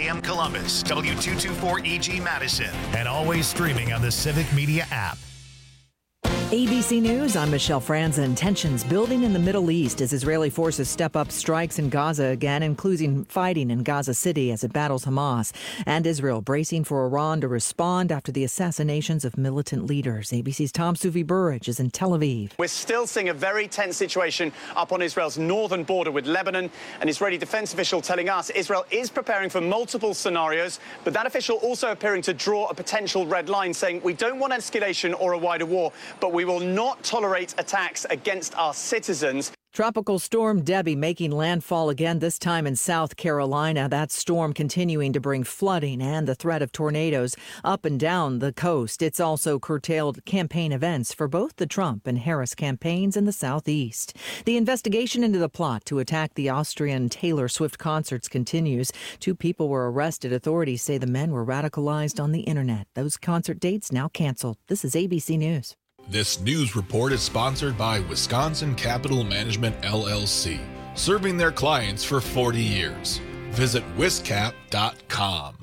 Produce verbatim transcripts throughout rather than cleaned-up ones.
M Columbus, W two twenty-four E G Madison, and always streaming on the Civic Media app. A B C News, I'm Michelle Franzen. Tensions building in the Middle East as Israeli forces step up strikes in Gaza again, including fighting in Gaza City as it battles Hamas. And Israel bracing for Iran to respond after the assassinations of militant leaders. A B C's Tom Suvi Burridge is in Tel Aviv. We're still seeing a very tense situation up on Israel's northern border with Lebanon. An Israeli defense official telling us Israel is preparing for multiple scenarios, but that official also appearing to draw a potential red line, saying we don't want escalation or a wider war, but we will not tolerate attacks against our citizens. Tropical storm Debbie making landfall again, this time in South Carolina. That storm continuing to bring flooding and the threat of tornadoes up and down the coast. It's also curtailed campaign events for both the Trump and Harris campaigns in the Southeast. The investigation into the plot to attack the Austrian Taylor Swift concerts continues. Two people were arrested. Authorities say the men were radicalized on the internet. Those concert dates now canceled. This is A B C News. This news report is sponsored by Wisconsin Capital Management, L L C, serving their clients for forty years. Visit wiscap dot com.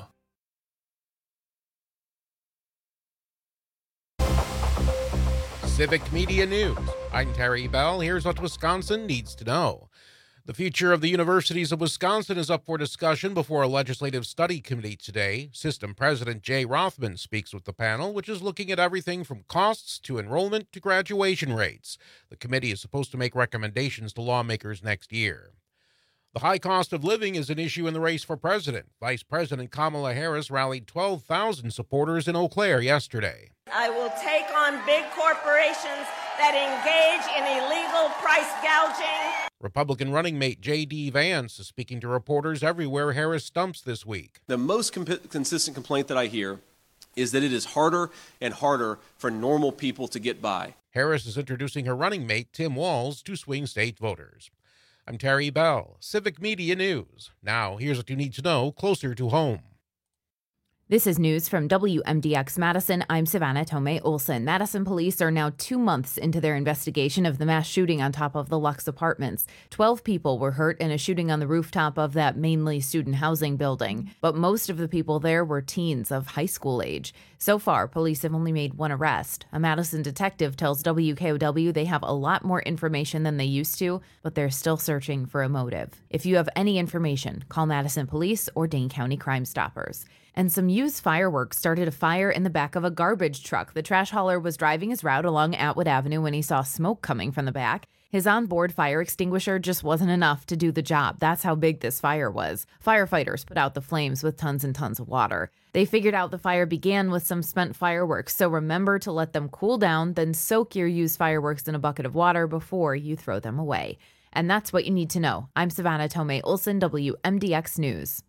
Civic Media News. I'm Terry Bell. Here's what Wisconsin needs to know. The future of the universities of Wisconsin is up for discussion before a legislative study committee today. System President Jay Rothman speaks with the panel, which is looking at everything from costs to enrollment to graduation rates. The committee is supposed to make recommendations to lawmakers next year. The high cost of living is an issue in the race for president. Vice President Kamala Harris rallied twelve thousand supporters in Eau Claire yesterday. I will take on big corporations that engage in illegal price gouging. Republican running mate J D. Vance is speaking to reporters everywhere Harris stumps this week. The most comp- consistent complaint that I hear is that it is harder and harder for normal people to get by. Harris is introducing her running mate Tim Walz to swing state voters. I'm Terry Bell, Civic Media News. Now, here's what you need to know closer to home. This is news from W M D X Madison. I'm Savannah Tomei Olson. Madison police are now two months into their investigation of the mass shooting on top of the Lux Apartments. Twelve people were hurt in a shooting on the rooftop of that mainly student housing building, but most of the people there were teens of high school age. So far, police have only made one arrest. A Madison detective tells W K O W they have a lot more information than they used to, but they're still searching for a motive. If you have any information, call Madison Police or Dane County Crime Stoppers. And some used fireworks started a fire in the back of a garbage truck. The trash hauler was driving his route along Atwood Avenue when he saw smoke coming from the back. His onboard fire extinguisher just wasn't enough to do the job. That's how big this fire was. Firefighters put out the flames with tons and tons of water. They figured out the fire began with some spent fireworks, so remember to let them cool down, then soak your used fireworks in a bucket of water before you throw them away. And that's what you need to know. I'm Savannah Tomei Olson, W M D X News.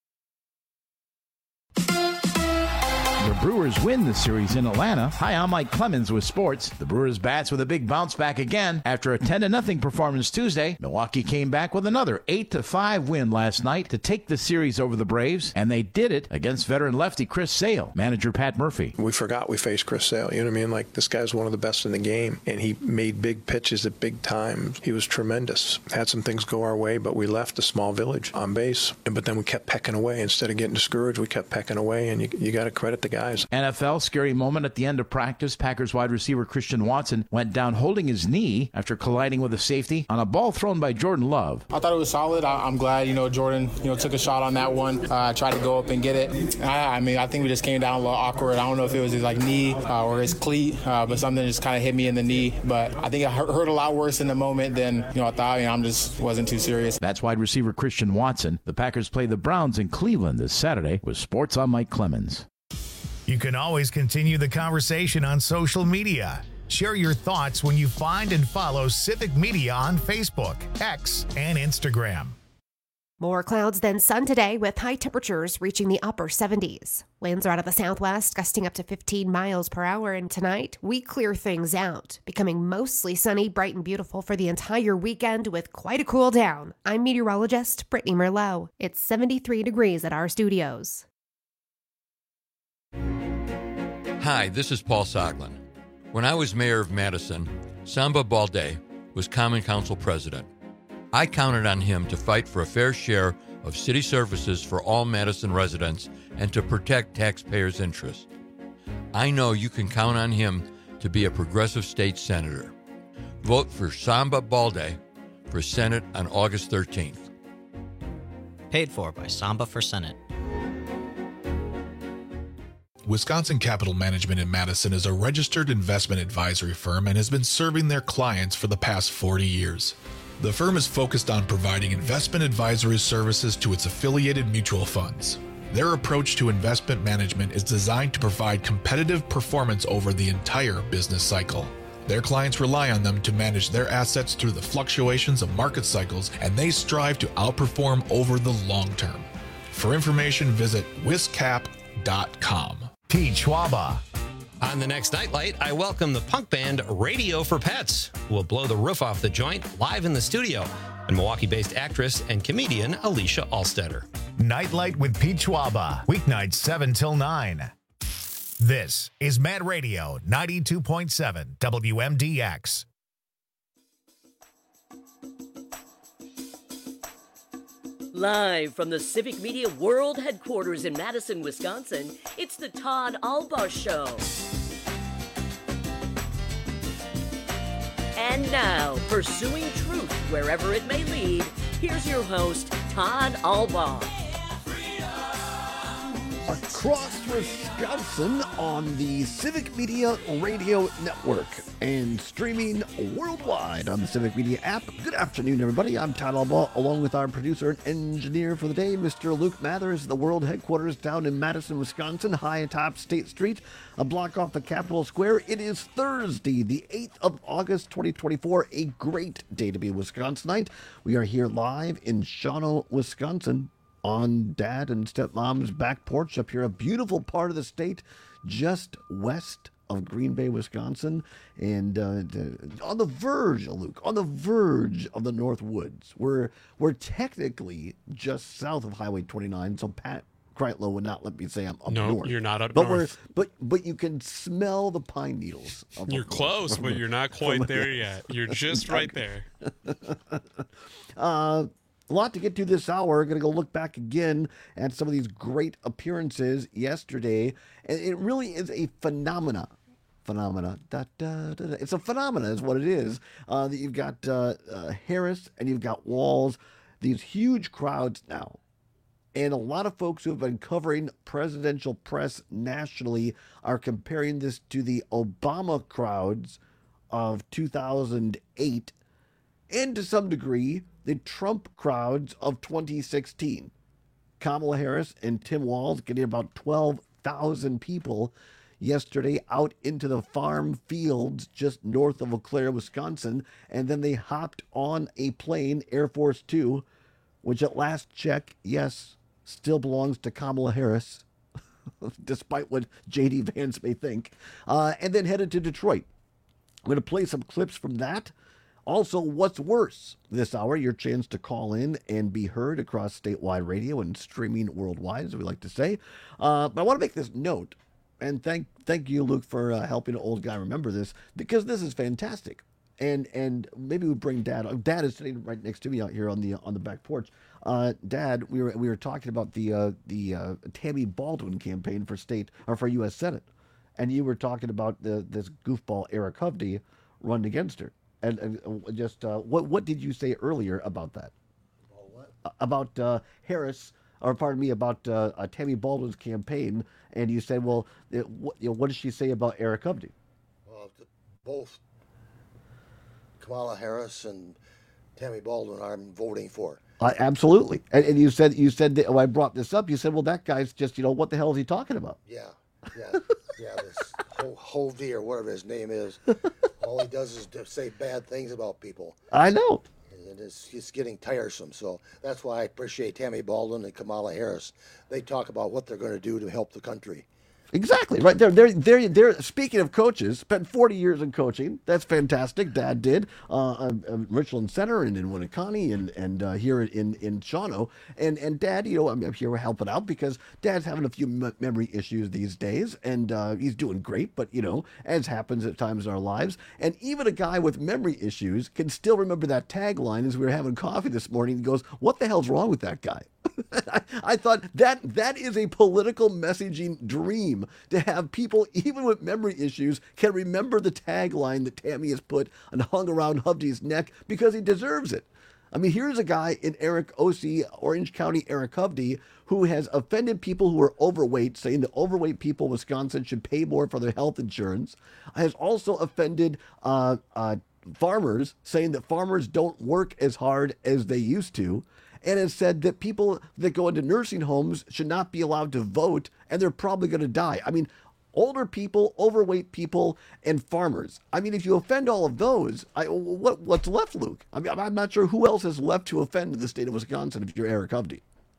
The Brewers win the series in Atlanta. Hi, I'm Mike Clemens with sports. The Brewers bats with a big bounce back again. After a ten to nothing performance Tuesday, Milwaukee came back with another eight to five win last night to take the series over the Braves, and they did it against veteran lefty Chris Sale. Manager Pat Murphy. We forgot we faced Chris Sale. You know what I mean? Like, this guy's one of the best in the game, and he made big pitches at big times. He was tremendous. Had some things go our way, but we left a small village on base, but then we kept pecking away. Instead of getting discouraged, we kept pecking away, and you, you got to credit the guys. N F L scary moment at the end of practice. Packers wide receiver Christian Watson went down holding his knee after colliding with a safety on a ball thrown by Jordan Love. I thought it was solid. I, I'm glad, you know, Jordan, you know, took a shot on that one. Uh, tried to go up and get it. I, I mean, I think we just came down a little awkward. I don't know if it was his like knee uh, or his cleat, uh, but something just kind of hit me in the knee. But I think it hurt, hurt a lot worse in the moment than, you know, I thought. You know, I'm just wasn't too serious. That's wide receiver Christian Watson. The Packers play the Browns in Cleveland this Saturday. With sports, I'm Mike Clemens. You can always continue the conversation on social media. Share your thoughts when you find and follow Civic Media on Facebook, X, and Instagram. More clouds than sun today, with high temperatures reaching the upper seventies. Winds are out of the southwest, gusting up to fifteen miles per hour, and tonight we clear things out, becoming mostly sunny, bright, and beautiful for the entire weekend with quite a cool down. I'm meteorologist Brittany Merlot. It's seventy-three degrees at our studios. Hi, this is Paul Soglin. When I was mayor of Madison, Samba Balde was Common Council president. I counted on him to fight for a fair share of city services for all Madison residents and to protect taxpayers' interests. I know you can count on him to be a progressive state senator. Vote for Samba Balde for Senate on August thirteenth. Paid for by Samba for Senate. Wisconsin Capital Management in Madison is a registered investment advisory firm and has been serving their clients for the past forty years. The firm is focused on providing investment advisory services to its affiliated mutual funds. Their approach to investment management is designed to provide competitive performance over the entire business cycle. Their clients rely on them to manage their assets through the fluctuations of market cycles, and they strive to outperform over the long term. For information, visit wiscap dot com. Chihuahua. On the next Nightlight, I welcome the punk band Radio for Pets, who will blow the roof off the joint live in the studio, and Milwaukee-based actress and comedian Alicia Alstetter. Nightlight with Pete Schwaba, weeknights seven till nine. This is Mad Radio ninety-two point seven W M D X. Live from the Civic Media World Headquarters in Madison, Wisconsin, it's the Todd Alba Show. And now, pursuing truth wherever it may lead, here's your host, Todd Alba. Across Wisconsin on the Civic Media Radio Network and streaming worldwide on the Civic Media app. Good afternoon, everybody. I'm Todd Alba, along with our producer and engineer for the day, Mister Luke Mathers, at the world headquarters down in Madison, Wisconsin, high atop State Street, a block off the Capitol Square. It is Thursday, the eighth of August, twenty twenty-four, a great day to be a Wisconsinite. We are here live in Shawano, Wisconsin, on Dad and Stepmom's back porch up here, a beautiful part of the state just west of Green Bay, Wisconsin, and uh, on the verge, Luke, on the verge of the North Woods. We're, we're technically just south of Highway twenty-nine, so Pat Kreitlow would not let me say I'm up no, north. No, you're not up but north. We're, but, but you can smell the pine needles. You're close, from, but you're not quite from, there yet. You're just right there. uh, A lot to get to this hour. We're going to go look back again at some of these great appearances yesterday. And it really is a phenomena. Phenomena. Da, da, da, da. It's a phenomena is what it is. Uh, that you've got uh, uh, Harris and you've got Walz. These huge crowds now. And a lot of folks who have been covering presidential press nationally are comparing this to the Obama crowds of two thousand eight. And to some degree, the Trump crowds of twenty sixteen. Kamala Harris and Tim Walz getting about twelve thousand people yesterday out into the farm fields just north of Eau Claire, Wisconsin, and then they hopped on a plane, Air Force Two, which at last check, yes, still belongs to Kamala Harris, despite what J D Vance may think, uh, and then headed to Detroit. I'm going to play some clips from that. Also, what's worse this hour, your chance to call in and be heard across statewide radio and streaming worldwide, as we like to say. Uh, but I want to make this note, and thank thank you, Luke, for uh, helping an old guy remember this, because this is fantastic. And and maybe we bring Dad. Dad is sitting right next to me out here on the on the back porch. Uh, Dad, we were we were talking about the uh, the uh, Tammy Baldwin campaign for state or for U S Senate, and you were talking about the this goofball Eric Hovde running against her. And, and just uh, what what did you say earlier about that? About what? About uh, Harris, or pardon me, about uh, uh, Tammy Baldwin's campaign, and you said, well, it, what, you know, what did she say about Eric Hovde? Well, both Kamala Harris and Tammy Baldwin I'm voting for. Uh, absolutely, and, and you said you said that, when I brought this up, you said, well, that guy's just, you know, what the hell is he talking about? Yeah, yeah, yeah. This Hovde or whatever his name is. All he does is to say bad things about people. I know. And it's, it's getting tiresome. So that's why I appreciate Tammy Baldwin and Kamala Harris. They talk about what they're going to do to help the country. Exactly, right there. They're, they're, they're, speaking of coaches, spent forty years in coaching. That's fantastic. Dad did. Uh, uh, Richland Center and in Winneconne and, and uh, here in, in Shawano. And, and Dad, you know, I'm here helping out because Dad's having a few m- memory issues these days. And uh, he's doing great, but, you know, as happens at times in our lives. And even a guy with memory issues can still remember that tagline as we were having coffee this morning. He goes, what the hell's wrong with that guy? I, I thought that that is a political messaging dream, to have people, even with memory issues, can remember the tagline that Tammy has put and hung around Hovde's neck because he deserves it. I mean, here's a guy in Eric O C, Orange County Eric Hovde, who has offended people who are overweight, saying that overweight people in Wisconsin should pay more for their health insurance. Has also offended uh, uh, farmers, saying that farmers don't work as hard as they used to, and has said that people that go into nursing homes should not be allowed to vote, and they're probably going to die. I mean, older people, overweight people, and farmers. I mean, if you offend all of those, I, what what's left, Luke? I mean, I'm not sure who else is left to offend in the state of Wisconsin if you're Eric Hovde.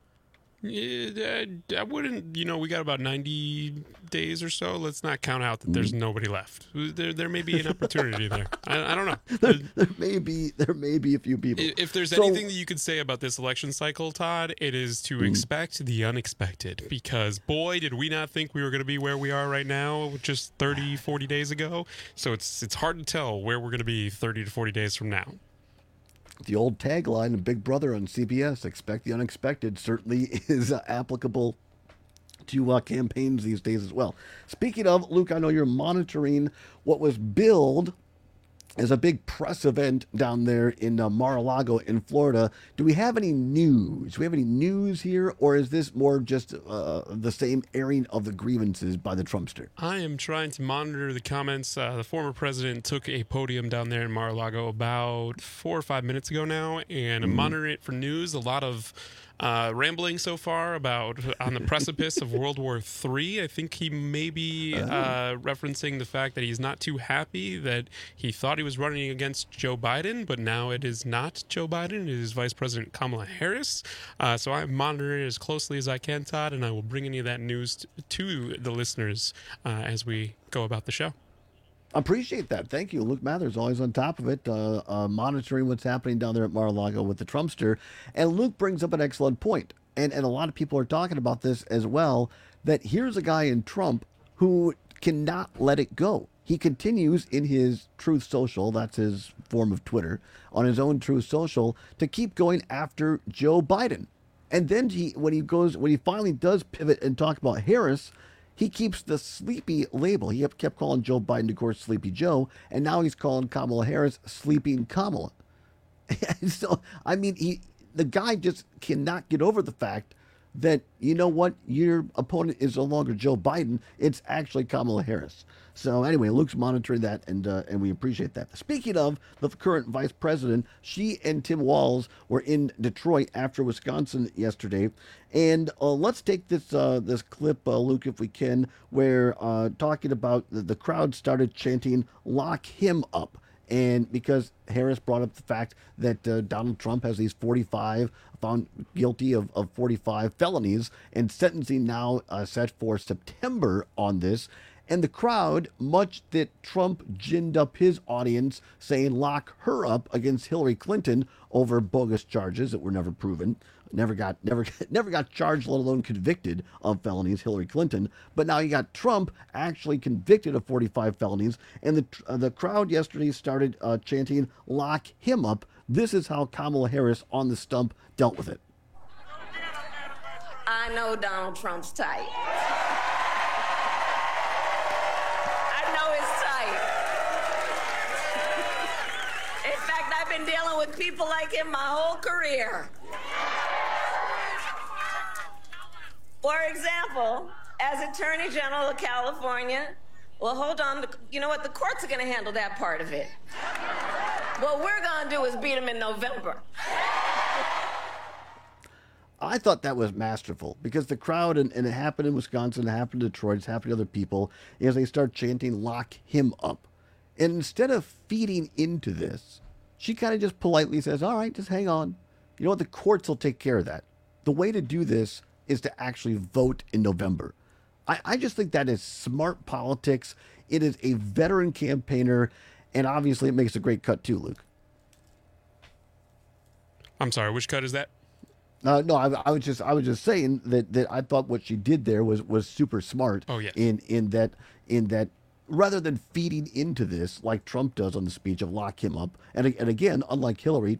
Yeah, I wouldn't, you know, we got about ninety days or so. Let's not count out that there's nobody left. There there may be an opportunity there. I, I don't know. There, there may be there may be a few people. If there's So- anything that you could say about this election cycle, Todd, it is to Mm. expect the unexpected. Because, boy, did we not think we were going to be where we are right now just thirty, forty days ago. So it's it's hard to tell where we're going to be thirty to forty days from now. The old tagline of Big Brother on C B S, expect the unexpected, certainly is uh, applicable to uh, campaigns these days as well. Speaking of, Luke, I know you're monitoring what was billed as a big press event down there in uh, Mar-a-Lago in Florida. Do we have any news? Do we have any news here, or is this more just uh, the same airing of the grievances by the Trumpster? I am trying to monitor the comments. Uh, the former president took a podium down there in Mar-a-Lago about four or five minutes ago now, and I'm monitoring it for news. A lot of uh, rambling so far about on the precipice of World War Three. I think he may be uh, referencing the fact that he's not too happy that he thought he was running against Joe Biden, but now it is not Joe Biden. It is Vice President Kamala Harris. Uh, so I'm monitoring it as closely as I can, Todd, and I will bring any of that news t- to the listeners uh, as we go about the show. Appreciate that. Thank you. Luke Mathers, always on top of it, uh, uh, monitoring what's happening down there at Mar-a-Lago with the Trumpster. And Luke brings up an excellent point. And, and a lot of people are talking about this as well, that here's a guy in Trump who cannot let it go. He continues in his Truth Social, that's his form of Twitter, on his own Truth Social, to keep going after Joe Biden. And then he, when he goes, when he finally does pivot and talk about Harris, he keeps the sleepy label. He kept calling Joe Biden, of course, Sleepy Joe, and now he's calling Kamala Harris Sleeping Kamala. So, I mean, he the guy just cannot get over the fact that, you know what, your opponent is no longer Joe Biden, it's actually Kamala Harris. So anyway, Luke's monitoring that, and uh, and we appreciate that. Speaking of the current vice president, she and Tim Walz were in Detroit after Wisconsin yesterday, and uh, let's take this uh, this clip, uh, Luke, if we can, where uh, talking about the, the crowd started chanting "Lock him up." And because Harris brought up the fact that uh, Donald Trump has these forty-five, found guilty of, of forty-five felonies, and sentencing now uh, set for September on this. And the crowd, much that Trump ginned up his audience, saying lock her up against Hillary Clinton over bogus charges that were never proven, never got never never got charged, let alone convicted of felonies, Hillary Clinton. But now you got Trump actually convicted of forty-five felonies, and the uh, the crowd yesterday started uh, chanting "Lock him up." This is how Kamala Harris on the stump dealt with it. I know Donald Trump's tight. I know it's tight. In fact, I've been dealing with people like him my whole career. For example, as Attorney General of California, well, hold on, you know what, the courts are going to handle that part of it. What we're going to do is beat him in November. I thought that was masterful because the crowd, and, and it happened in Wisconsin, it happened in Detroit, it's happened to other people, is they start chanting, lock him up. And instead of feeding into this, she kind of just politely says, all right, just hang on. You know what? The courts will take care of that. The way to do this is to actually vote in November. I, I just think that is smart politics. It is a veteran campaigner, and obviously it makes a great cut too, Luke. I'm sorry, which cut is that? Uh, no, I, I was just I was just saying that, that I thought what she did there was, was super smart. Oh, yes. In in that in that rather than feeding into this like Trump does on the speech of lock him up, and and again, unlike Hillary, Trump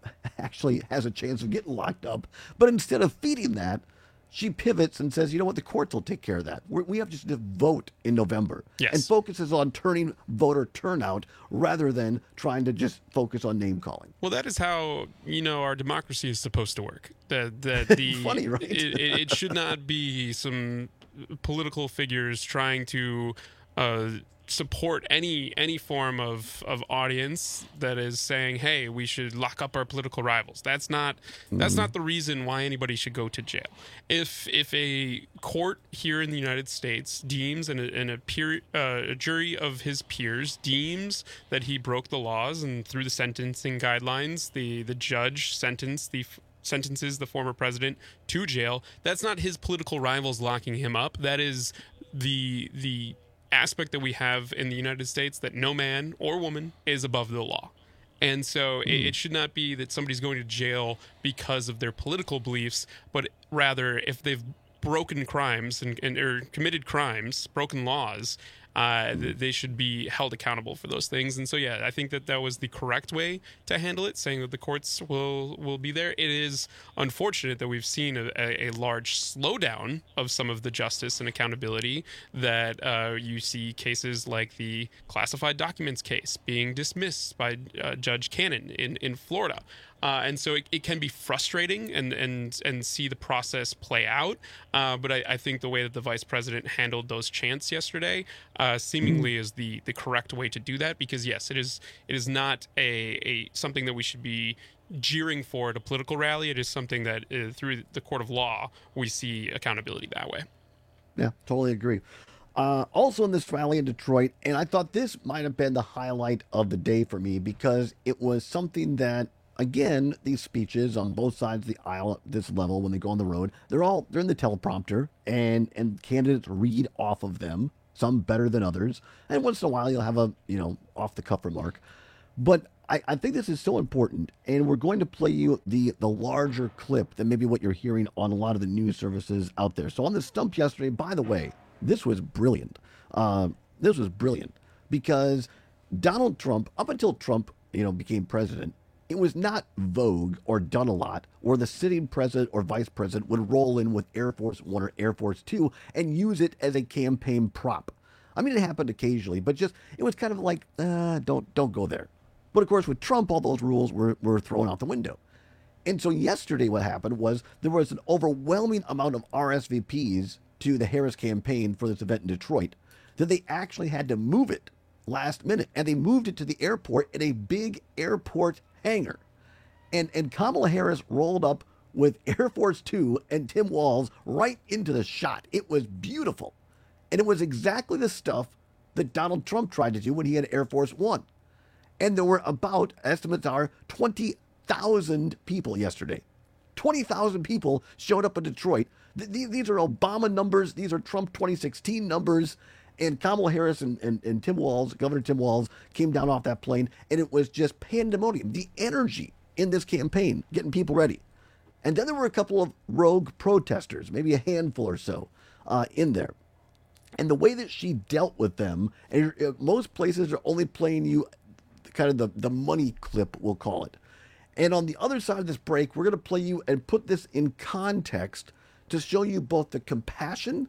actually has a chance of getting locked up. But instead of feeding that, she pivots and says, you know what, the courts will take care of that. We're, we have just to vote in November. Yes. And focuses on turning voter turnout rather than trying to just focus on name calling. Well, that is how, you know, our democracy is supposed to work. That, that the, Funny, right? it, it, it should not be some political figures trying to uh, support any any form of, of audience that is saying, hey, we should lock up our political rivals. That's not that's not the reason why anybody should go to jail. If if a court here in the United States deems and a, and a, peer, uh, a jury of his peers deems that he broke the laws, and through the sentencing guidelines, the, the judge sentenced the sentences the former president to jail, that's not his political rivals locking him up. That is the the aspect that we have in the United States, that no man or woman is above the law. And so mm. it, it should not be that somebody's going to jail because of their political beliefs, but rather if they've broken crimes and, and or committed crimes, broken laws, uh, th- they should be held accountable for those things. And so, yeah, I think that that was the correct way to handle it, saying that the courts will, will be there. It is unfortunate that we've seen a, a, a large slowdown of some of the justice and accountability, that uh, you see cases like the classified documents case being dismissed by uh, Judge Cannon in, in Florida. Uh, and so it, it can be frustrating and, and, and see the process play out. Uh, but I, I think the way that the vice president handled those chants yesterday uh, seemingly is the, the correct way to do that. Because, yes, it is it is not a, a something that we should be jeering for at a political rally. It is something that uh, through the court of law, we see accountability that way. Yeah, totally agree. Uh, also in this rally in Detroit, and I thought this might have been the highlight of the day for me, because it was something that, again, these speeches on both sides of the aisle at this level, when they go on the road, they're all they're in the teleprompter, and and candidates read off of them, some better than others, and once in a while you'll have a you know off the cuff remark. But I, I think this is so important, and we're going to play you the the larger clip than maybe what you're hearing on a lot of the news services out there. So on the stump yesterday, by the way, this was brilliant. Uh, this was brilliant because Donald Trump, up until Trump you know became president, it was not vogue or done a lot where the sitting president or vice president would roll in with Air Force One or Air Force Two and use it as a campaign prop. I mean, it happened occasionally, but just it was kind of like, uh, don't don't go there. But of course, with Trump, all those rules were, were thrown out the window. And so yesterday what happened was there was an overwhelming amount of R S V Ps to the Harris campaign for this event in Detroit that they actually had to move it last minute. And they moved it to the airport in a big airport hangar. And and Kamala Harris rolled up with Air Force Two and Tim Walz right into the shot. It was beautiful. And it was exactly the stuff that Donald Trump tried to do when he had Air Force One. And there were about, estimates are, twenty thousand people yesterday. twenty thousand people showed up in Detroit. Th- these are Obama numbers. These are Trump twenty sixteen numbers. And Kamala Harris and, and, and Tim Walz, Governor Tim Walz, came down off that plane, and it was just pandemonium. The energy in this campaign, getting people ready. And then there were a couple of rogue protesters, maybe a handful or so, uh, in there. And the way that she dealt with them, and most places are only playing you kind of the, the money clip, we'll call it. And on the other side of this break, we're going to play you and put this in context to show you both the compassion,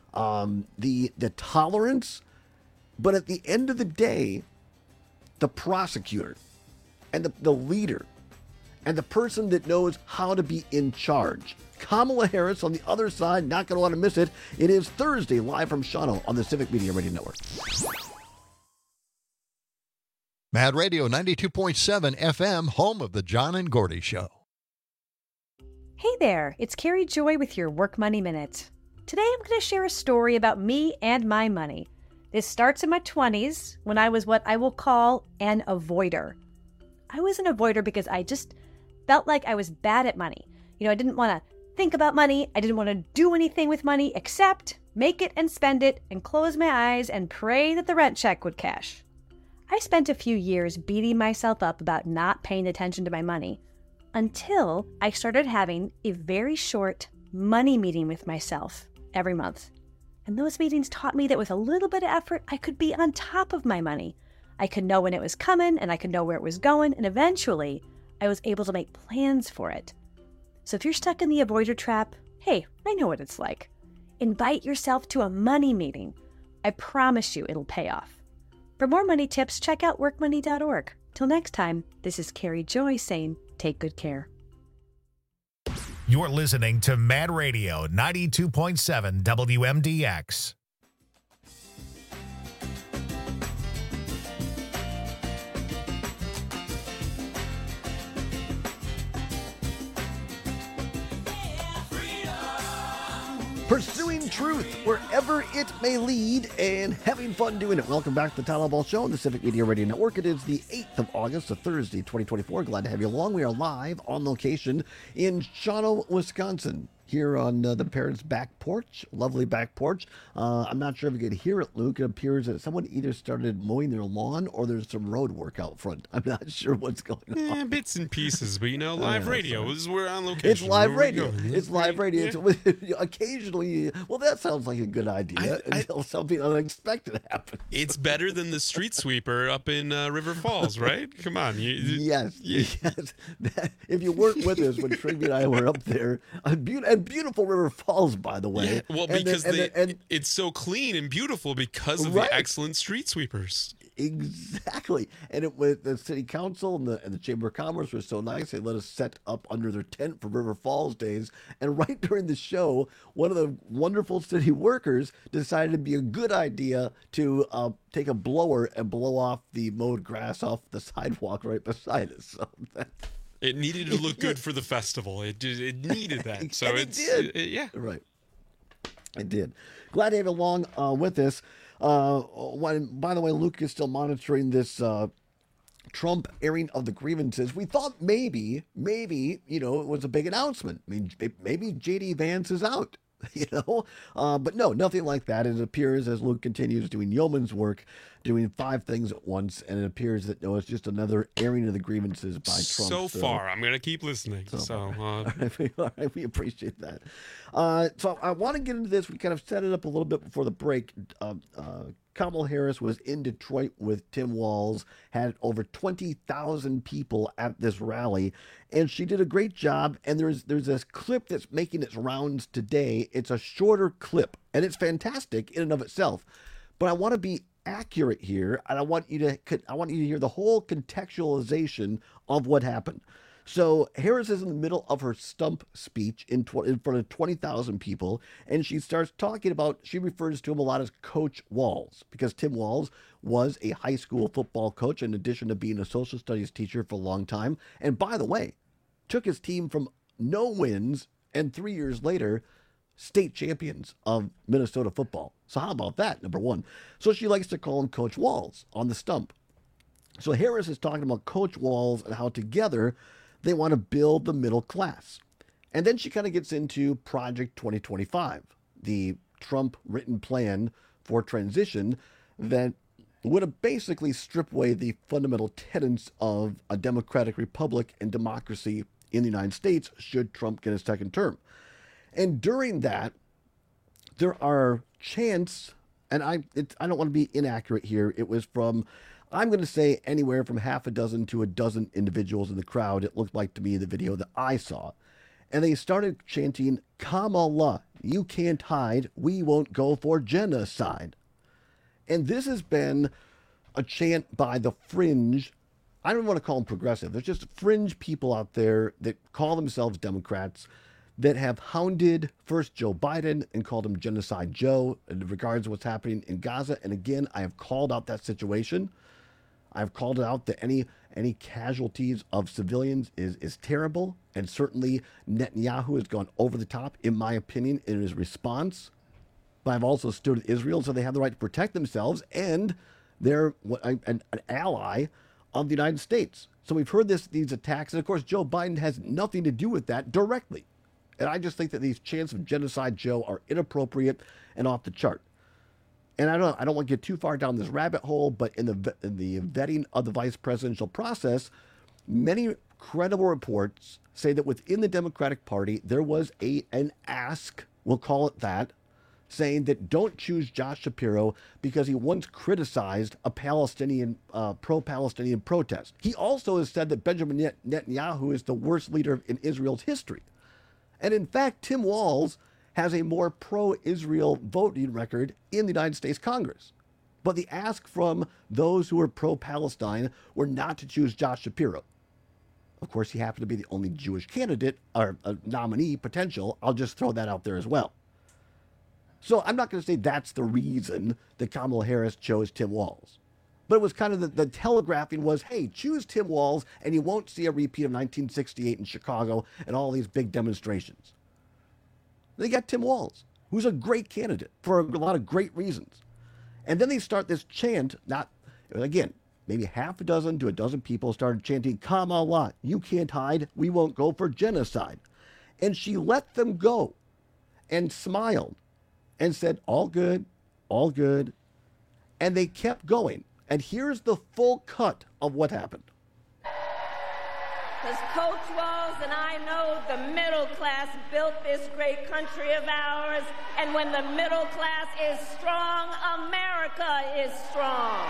Um, the the tolerance, but at the end of the day, the prosecutor and the, the leader and the person that knows how to be in charge. Kamala Harris on the other side, not going to want to miss it. It is Thursday, live from Shawano on the Civic Media Radio Network. Mad Radio ninety-two point seven F M, home of the John and Gordy Show. Hey there, it's Carrie Joy with your Work Money Minute. Today I'm going to share a story about me and my money. This starts in my twenties when I was what I will call an avoider. I was an avoider because I just felt like I was bad at money. You know, I didn't want to think about money. I didn't want to do anything with money except make it and spend it and close my eyes and pray that the rent check would cash. I spent a few years beating myself up about not paying attention to my money until I started having a very short money meeting with myself every month. And those meetings taught me that with a little bit of effort, I could be on top of my money. I could know when it was coming and I could know where it was going. And eventually I was able to make plans for it. So if you're stuck in the avoider trap, hey, I know what it's like. Invite yourself to a money meeting. I promise you it'll pay off. For more money tips, check out work money dot org. Till next time, this is Carrie Joy saying, take good care. You're listening to Mad Radio ninety-two point seven W M D X. Pursuing truth wherever it may lead and having fun doing it. Welcome back to the Tyler Ball Show on the Civic Media Radio Network. It is the eighth of August, a Thursday, twenty twenty-four. Glad to have you along. We are live on location in Shawano, Wisconsin, here on uh, the parents' back porch. Lovely back porch. Uh, I'm not sure if you could hear it, Luke. It appears that someone either started mowing their lawn or there's some road work out front. I'm not sure what's going on. Yeah, bits and pieces, but you know, live yeah, radio sorry. is we're on location. It's live Where radio. It's live radio. Yeah. It's, occasionally, well, that sounds like a good idea I, I, until something unexpected happens. It's better than the street sweeper up in uh, River Falls, right? Come on. You, yes, you, yes. If you weren't with us when Trigby and I were up there, a be- and beautiful River Falls, by the way. Yeah, well, and because then, and they, then, and, it's so clean and beautiful because of right. the excellent street sweepers. Exactly. And it was the city council and the, and the Chamber of Commerce were so nice. They let us set up under their tent for River Falls days. And right during the show, one of the wonderful city workers decided it'd be a good idea to uh, take a blower and blow off the mowed grass off the sidewalk right beside us. So that, it needed to look good for the festival. It did, it needed that. So and it's it did. It, it, yeah. Right. It did. Glad to have you along uh, with us. Uh, when, by the way, Luke is still monitoring this uh, Trump airing of the grievances. We thought maybe, maybe, you know, it was a big announcement. I mean, maybe J D Vance is out, you know, uh, but no, nothing like that. It appears as Luke continues doing yeoman's work, doing five things at once, and it appears that no, it's just another airing of the grievances by Trump. So, so far, I'm going to keep listening. So, so uh... all, right, all right, we appreciate that. Uh, so I want to get into this. We kind of set it up a little bit before the break. Uh, uh, Kamala Harris was in Detroit with Tim Walz, had over twenty thousand people at this rally, and she did a great job. And there's there's this clip that's making its rounds today. It's a shorter clip, and it's fantastic in and of itself. But I want to be accurate here, and I want you to I want you to hear the whole contextualization of what happened. So Harris is in the middle of her stump speech in, tw- in front of twenty thousand people, and she starts talking about, she refers to him a lot as Coach Walz, because Tim Walz was a high school football coach in addition to being a social studies teacher for a long time. And by the way, took his team from no wins and three years later, state champions of Minnesota football. So how about that, number one? So she likes to call him Coach Walz on the stump. So Harris is talking about Coach Walz and how together they want to build the middle class. And then she kind of gets into Project twenty twenty-five, the Trump written plan for transition that would basically strip away the fundamental tenets of a democratic republic and democracy in the United States should Trump get a second term. And during that, there are chants, and I it, I don't want to be inaccurate here. It was from, I'm going to say anywhere from half a dozen to a dozen individuals in the crowd, it looked like to me in the video that I saw. And they started chanting, Kamala, you can't hide, we won't go for genocide. And this has been a chant by the fringe, I don't want to call them progressive, there's just fringe people out there that call themselves Democrats that have hounded first Joe Biden and called him Genocide Joe in regards to what's happening in Gaza. And again, I have called out that situation. I've called it out that any any casualties of civilians is, is terrible. And certainly Netanyahu has gone over the top, in my opinion, in his response. But I've also stood with Israel, so they have the right to protect themselves. And they're an, an ally of the United States. So we've heard this these attacks. And of course, Joe Biden has nothing to do with that directly. And I just think that these chants of Genocide Joe are inappropriate and off the chart. And I don't I don't want to get too far down this rabbit hole, but in the in the vetting of the vice presidential process, many credible reports say that within the Democratic Party, there was a an ask, we'll call it that, saying that don't choose Josh Shapiro because he once criticized a Palestinian, uh, pro-Palestinian protest. He also has said that Benjamin Net- Netanyahu is the worst leader in Israel's history. And in fact, Tim Walz has a more pro-Israel voting record in the United States Congress. But the ask from those who are pro-Palestine were not to choose Josh Shapiro. Of course, he happened to be the only Jewish candidate or a nominee potential. I'll just throw that out there as well. So I'm not going to say that's the reason that Kamala Harris chose Tim Walz. But it was kind of the, the telegraphing was, hey, choose Tim Walz and you won't see a repeat of nineteen sixty-eight in Chicago and all these big demonstrations. They got Tim Walz, who's a great candidate for a lot of great reasons. And then they start this chant, not, again, maybe half a dozen to a dozen people started chanting, Kamala, you can't hide, we won't go for genocide. And she let them go and smiled and said, all good, all good. And they kept going. And here's the full cut of what happened. Because Coach Walz and I know the middle class built this great country of ours, and when the middle class is strong, America is strong.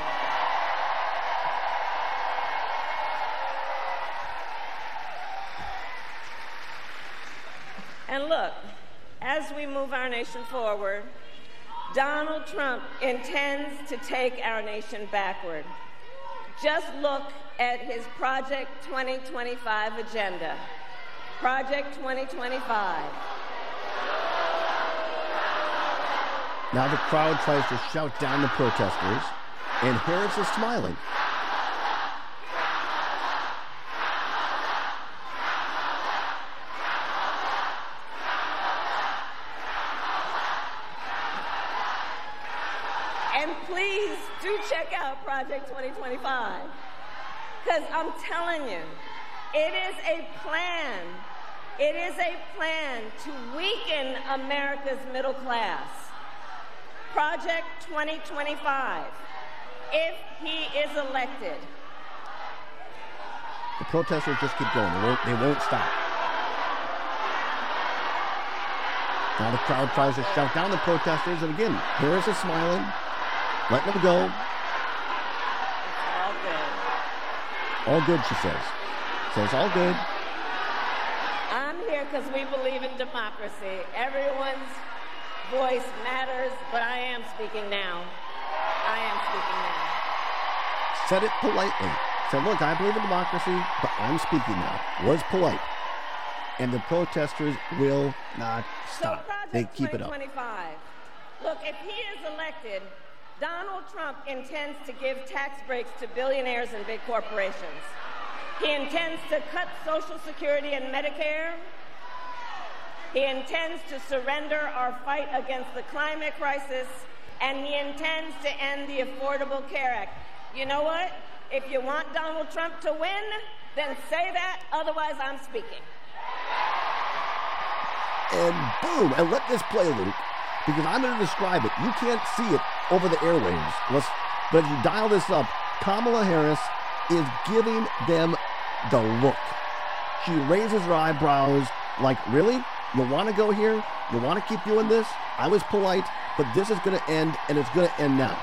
And look, as we move our nation forward, Donald Trump intends to take our nation backward. Just look at his Project twenty twenty-five agenda. Project twenty twenty-five. Now the crowd tries to shout down the protesters, and Harris is smiling. And please do check out Project twenty twenty-five. Because I'm telling you, it is a plan. It is a plan to weaken America's middle class. Project twenty twenty-five, if he is elected. The protesters just keep going. They won't, they won't stop. Now the crowd tries to shout down the protesters, and again, Harris is smiling, letting them go. All good. All good, she says. Says all good. I'm here because we believe in democracy. Everyone's voice matters, but I am speaking now. I am speaking now. Said it politely. Said, look, I believe in democracy, but I'm speaking now. Was polite. And the protesters will not stop. So they keep it up. Look, if he is elected, Donald Trump intends to give tax breaks to billionaires and big corporations. He intends to cut Social Security and Medicare. He intends to surrender our fight against the climate crisis, and he intends to end the Affordable Care Act. You know what? If you want Donald Trump to win, then say that, otherwise I'm speaking. And boom, and let this play, Luke, because I'm going to describe it. You can't see it over the airwaves, Let's, but if you dial this up, Kamala Harris is giving them the look. She raises her eyebrows like, really? You want to go here? You want to keep doing this? I was polite, but this is going to end, and it's going to end now.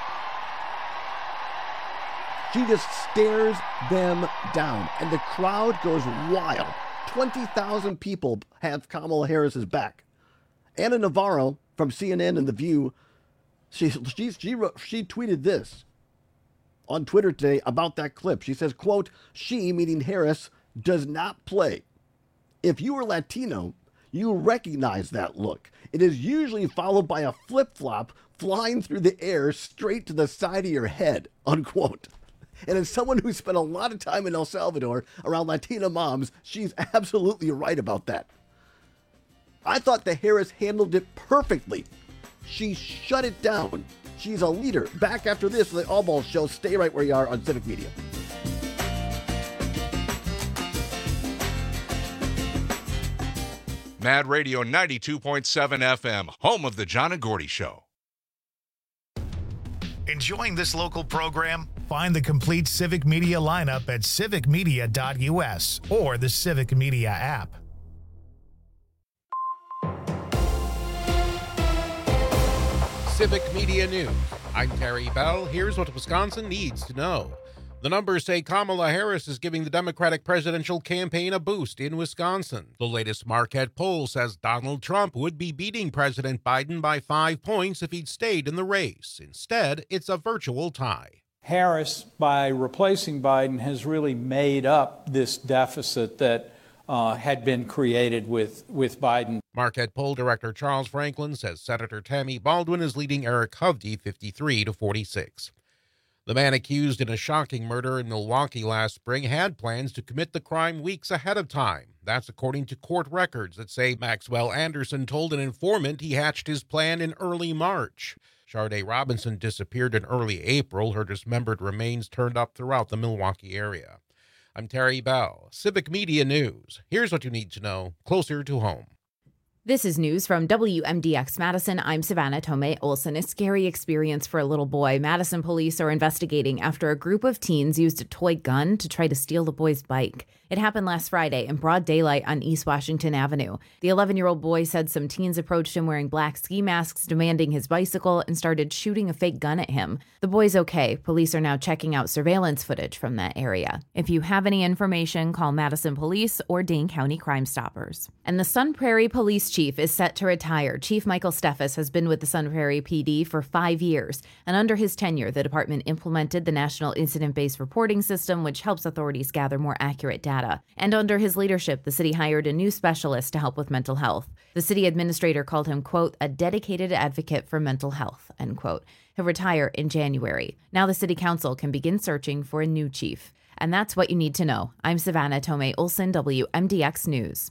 She just stares them down, and the crowd goes wild. twenty thousand people have Kamala Harris's back. Anna Navarro from C N N and The View, she, she, she, wrote, she tweeted this on Twitter today about that clip. She says, quote, she, meaning Harris, does not play. If you are Latino, you recognize that look. It is usually followed by a flip-flop flying through the air straight to the side of your head, unquote. And as someone who spent a lot of time in El Salvador around Latina moms, she's absolutely right about that. I thought the Harris handled it perfectly. She shut it down. She's a leader. Back after this, the All Balls show. Stay right where you are on Civic Media. Mad Radio ninety-two point seven F M, home of the John and Gordy Show. Enjoying this local program? Find the complete Civic Media lineup at civic media dot U S or the Civic Media app. Civic Media News. I'm Terry Bell. Here's what Wisconsin needs to know. The numbers say Kamala Harris is giving the Democratic presidential campaign a boost in Wisconsin. The latest Marquette poll says Donald Trump would be beating President Biden by five points if he'd stayed in the race. Instead, it's a virtual tie. Harris, by replacing Biden, has really made up this deficit that uh, had been created with, with Biden. Marquette poll director Charles Franklin says Senator Tammy Baldwin is leading Eric Hovde fifty-three to forty-six. The man accused in a shocking murder in Milwaukee last spring had plans to commit the crime weeks ahead of time. That's according to court records that say Maxwell Anderson told an informant he hatched his plan in early March. Sharday Robinson disappeared in early April. Her dismembered remains turned up throughout the Milwaukee area. I'm Terry Bell, Civic Media News. Here's what you need to know closer to home. This is news from W M D X Madison. I'm Savannah Tomei Olson. A scary experience for a little boy. Madison police are investigating after a group of teens used a toy gun to try to steal the boy's bike. It happened last Friday in broad daylight on East Washington Avenue. The eleven-year-old boy said some teens approached him wearing black ski masks, demanding his bicycle, and started shooting a fake gun at him. The boy's okay. Police are now checking out surveillance footage from that area. If you have any information, call Madison Police or Dane County Crime Stoppers. And the Sun Prairie Police Chief is set to retire. Chief Michael Steffes has been with the Sun Prairie P D for five years, and under his tenure, the department implemented the National Incident-Based Reporting System, which helps authorities gather more accurate data. And under his leadership, the city hired a new specialist to help with mental health. The city administrator called him, quote, a dedicated advocate for mental health, end quote. He'll retire in January. Now the city council can begin searching for a new chief. And that's what you need to know. I'm Savannah Tomei Olson, W M D X News.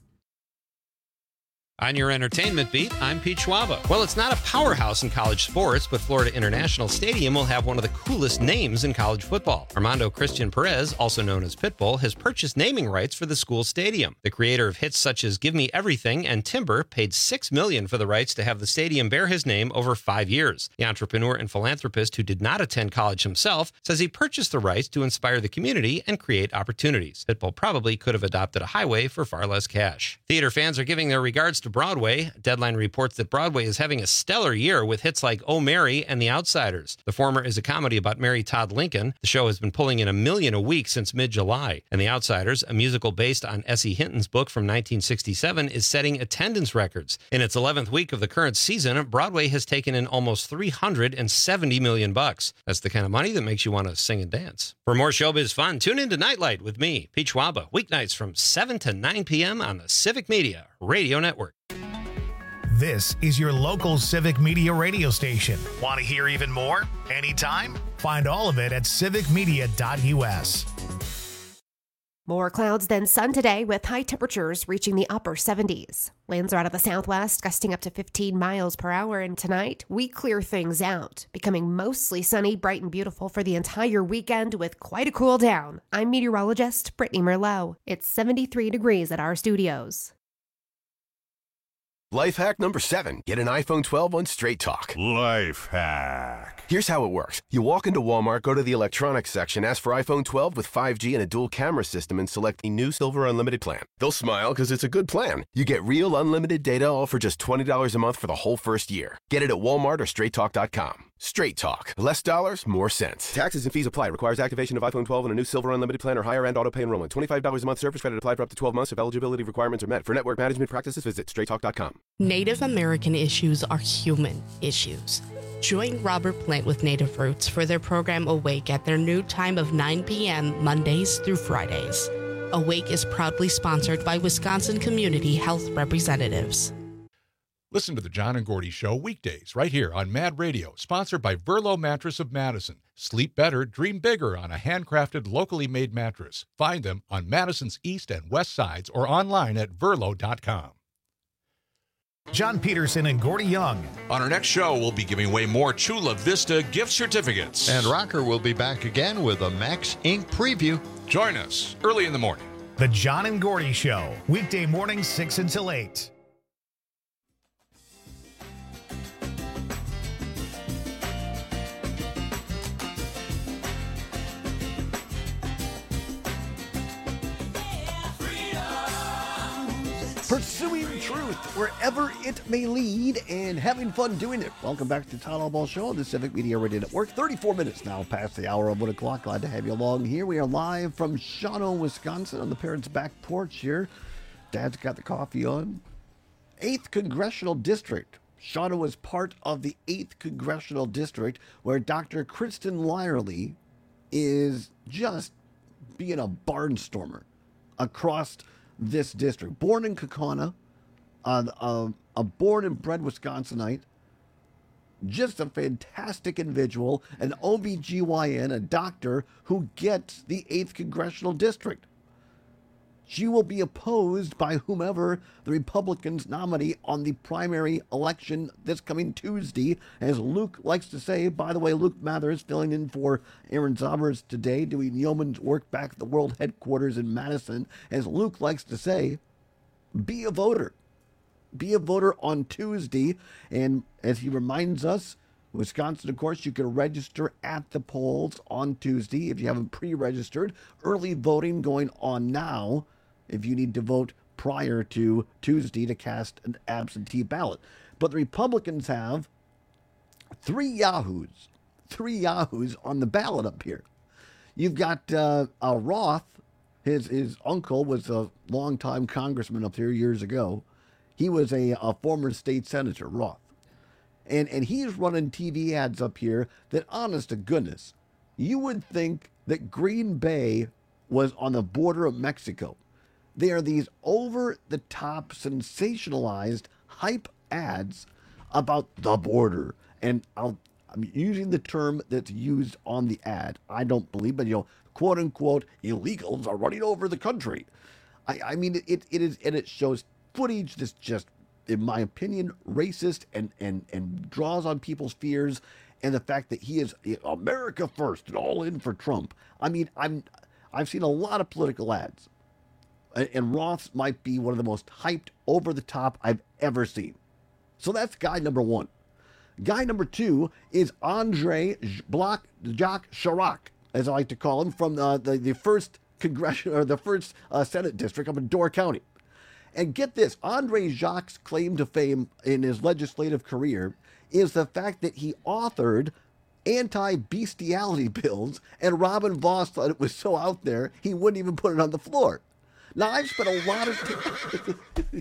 On your entertainment beat, I'm Pete Schwaba. Well, it's not a powerhouse in college sports, but Florida International Stadium will have one of the coolest names in college football. Armando Christian Perez, also known as Pitbull, has purchased naming rights for the school stadium. The creator of hits such as Give Me Everything and Timber paid six million dollars for the rights to have the stadium bear his name over five years. The entrepreneur and philanthropist, who did not attend college himself, says he purchased the rights to inspire the community and create opportunities. Pitbull probably could have adopted a highway for far less cash. Theater fans are giving their regards to Broadway. Deadline reports that Broadway is having a stellar year with hits like Oh Mary and The Outsiders. The former is a comedy about Mary Todd Lincoln. The show has been pulling in a million a week since mid-July. And The Outsiders, a musical based on S E Hinton's book from nineteen sixty-seven, is setting attendance records. In its eleventh week of the current season, Broadway has taken in almost three hundred seventy million bucks. That's the kind of money that makes you want to sing and dance. For more showbiz fun, tune in to Nightlight with me, Pete Schwaba, weeknights from seven to nine p.m. on the Civic Media Radio Network. This is your local Civic Media radio station. Want to hear even more? Anytime? Find all of it at civic media dot u s. More clouds than sun today with high temperatures reaching the upper seventies. Winds are out of the southwest, gusting up to fifteen miles per hour. And tonight, we clear things out, becoming mostly sunny, bright, and beautiful for the entire weekend with quite a cool down. I'm meteorologist Brittany Merlot. It's seventy-three degrees at our studios. Life hack number seven. Get an iPhone twelve on Straight Talk. Life hack. Here's how it works. You walk into Walmart, go to the electronics section, ask for iPhone twelve with five G and a dual camera system, and select the new Silver Unlimited plan. They'll smile because it's a good plan. You get real unlimited data all for just twenty dollars a month for the whole first year. Get it at Walmart or straight talk dot com. Straight Talk. Less dollars, more sense. Taxes and fees apply. Requires activation of iPhone twelve and a new Silver Unlimited plan or higher end auto pay enrollment. twenty-five dollars a month service credit applied for up to twelve months if eligibility requirements are met. For network management practices, visit straight talk dot com. Native American issues are human issues. Join Robert Plant with Native Roots for their program Awake at their new time of nine p.m. Mondays through Fridays. Awake is proudly sponsored by Wisconsin Community Health Representatives. Listen to the John and Gordy Show weekdays right here on Mad Radio, sponsored by Verlo Mattress of Madison. Sleep better, dream bigger on a handcrafted, locally made mattress. Find them on Madison's east and west sides or online at verlo dot com. John Peterson and Gordy Young. On our next show, we'll be giving away more Chula Vista gift certificates. And Rocker will be back again with a Max Incorporated preview. Join us early in the morning. The John and Gordy Show, weekday mornings six until eight. Pursuing truth wherever it may lead and having fun doing it. Welcome back to Todd Albaugh Show on the Civic Media Radio Network. thirty-four minutes now past the hour of one o'clock. Glad to have you along here. We are live from Shawano, Wisconsin on the parents' back porch here. Dad's got the coffee on. eighth Congressional District. Shawano is part of the eighth Congressional District, where Doctor Kristen Lyerly is just being a barnstormer across this district. Born in Kaukauna, uh, uh, a born and bred Wisconsinite, just a fantastic individual, an O B G Y N, a doctor who gets the eighth Congressional District. She will be opposed by whomever the Republicans nominate on the primary election this coming Tuesday. As Luke likes to say, by the way, Luke Mathers filling in for Aaron Zommers today, doing yeoman's work back at the World Headquarters in Madison. As Luke likes to say, be a voter. Be a voter on Tuesday. And as he reminds us, Wisconsin, of course, you can register at the polls on Tuesday if you haven't pre-registered. Early voting going on now if you need to vote prior to Tuesday to cast an absentee ballot. But the Republicans have three yahoos, three yahoos on the ballot up here. You've got uh, uh, Roth, his, his uncle was a longtime congressman up here years ago. He was a, a former state senator, Roth. And, and he's running T V ads up here that, honest to goodness, you would think that Green Bay was on the border of Mexico. They are these over-the-top, sensationalized, hype ads about the border. And I'll, I'm using the term that's used on the ad. I don't believe, but, you know, quote-unquote, illegals are running over the country. I, I mean, it, it is, and it shows footage that's just, in my opinion, racist and, and, and draws on people's fears, and the fact that he is America first and all in for Trump. I mean, I'm, I've seen a lot of political ads, and Roth's might be one of the most hyped, over-the-top I've ever seen. So that's guy number one. Guy number two is Andre Block, Jacques Chirac, as I like to call him, from the, the, the first congressional or the first uh, Senate district up in Door County. And get this, Andre Jacques' claim to fame in his legislative career is the fact that he authored anti-bestiality bills, and Robin Vos thought it was so out there, he wouldn't even put it on the floor. Now, I've spent a lot of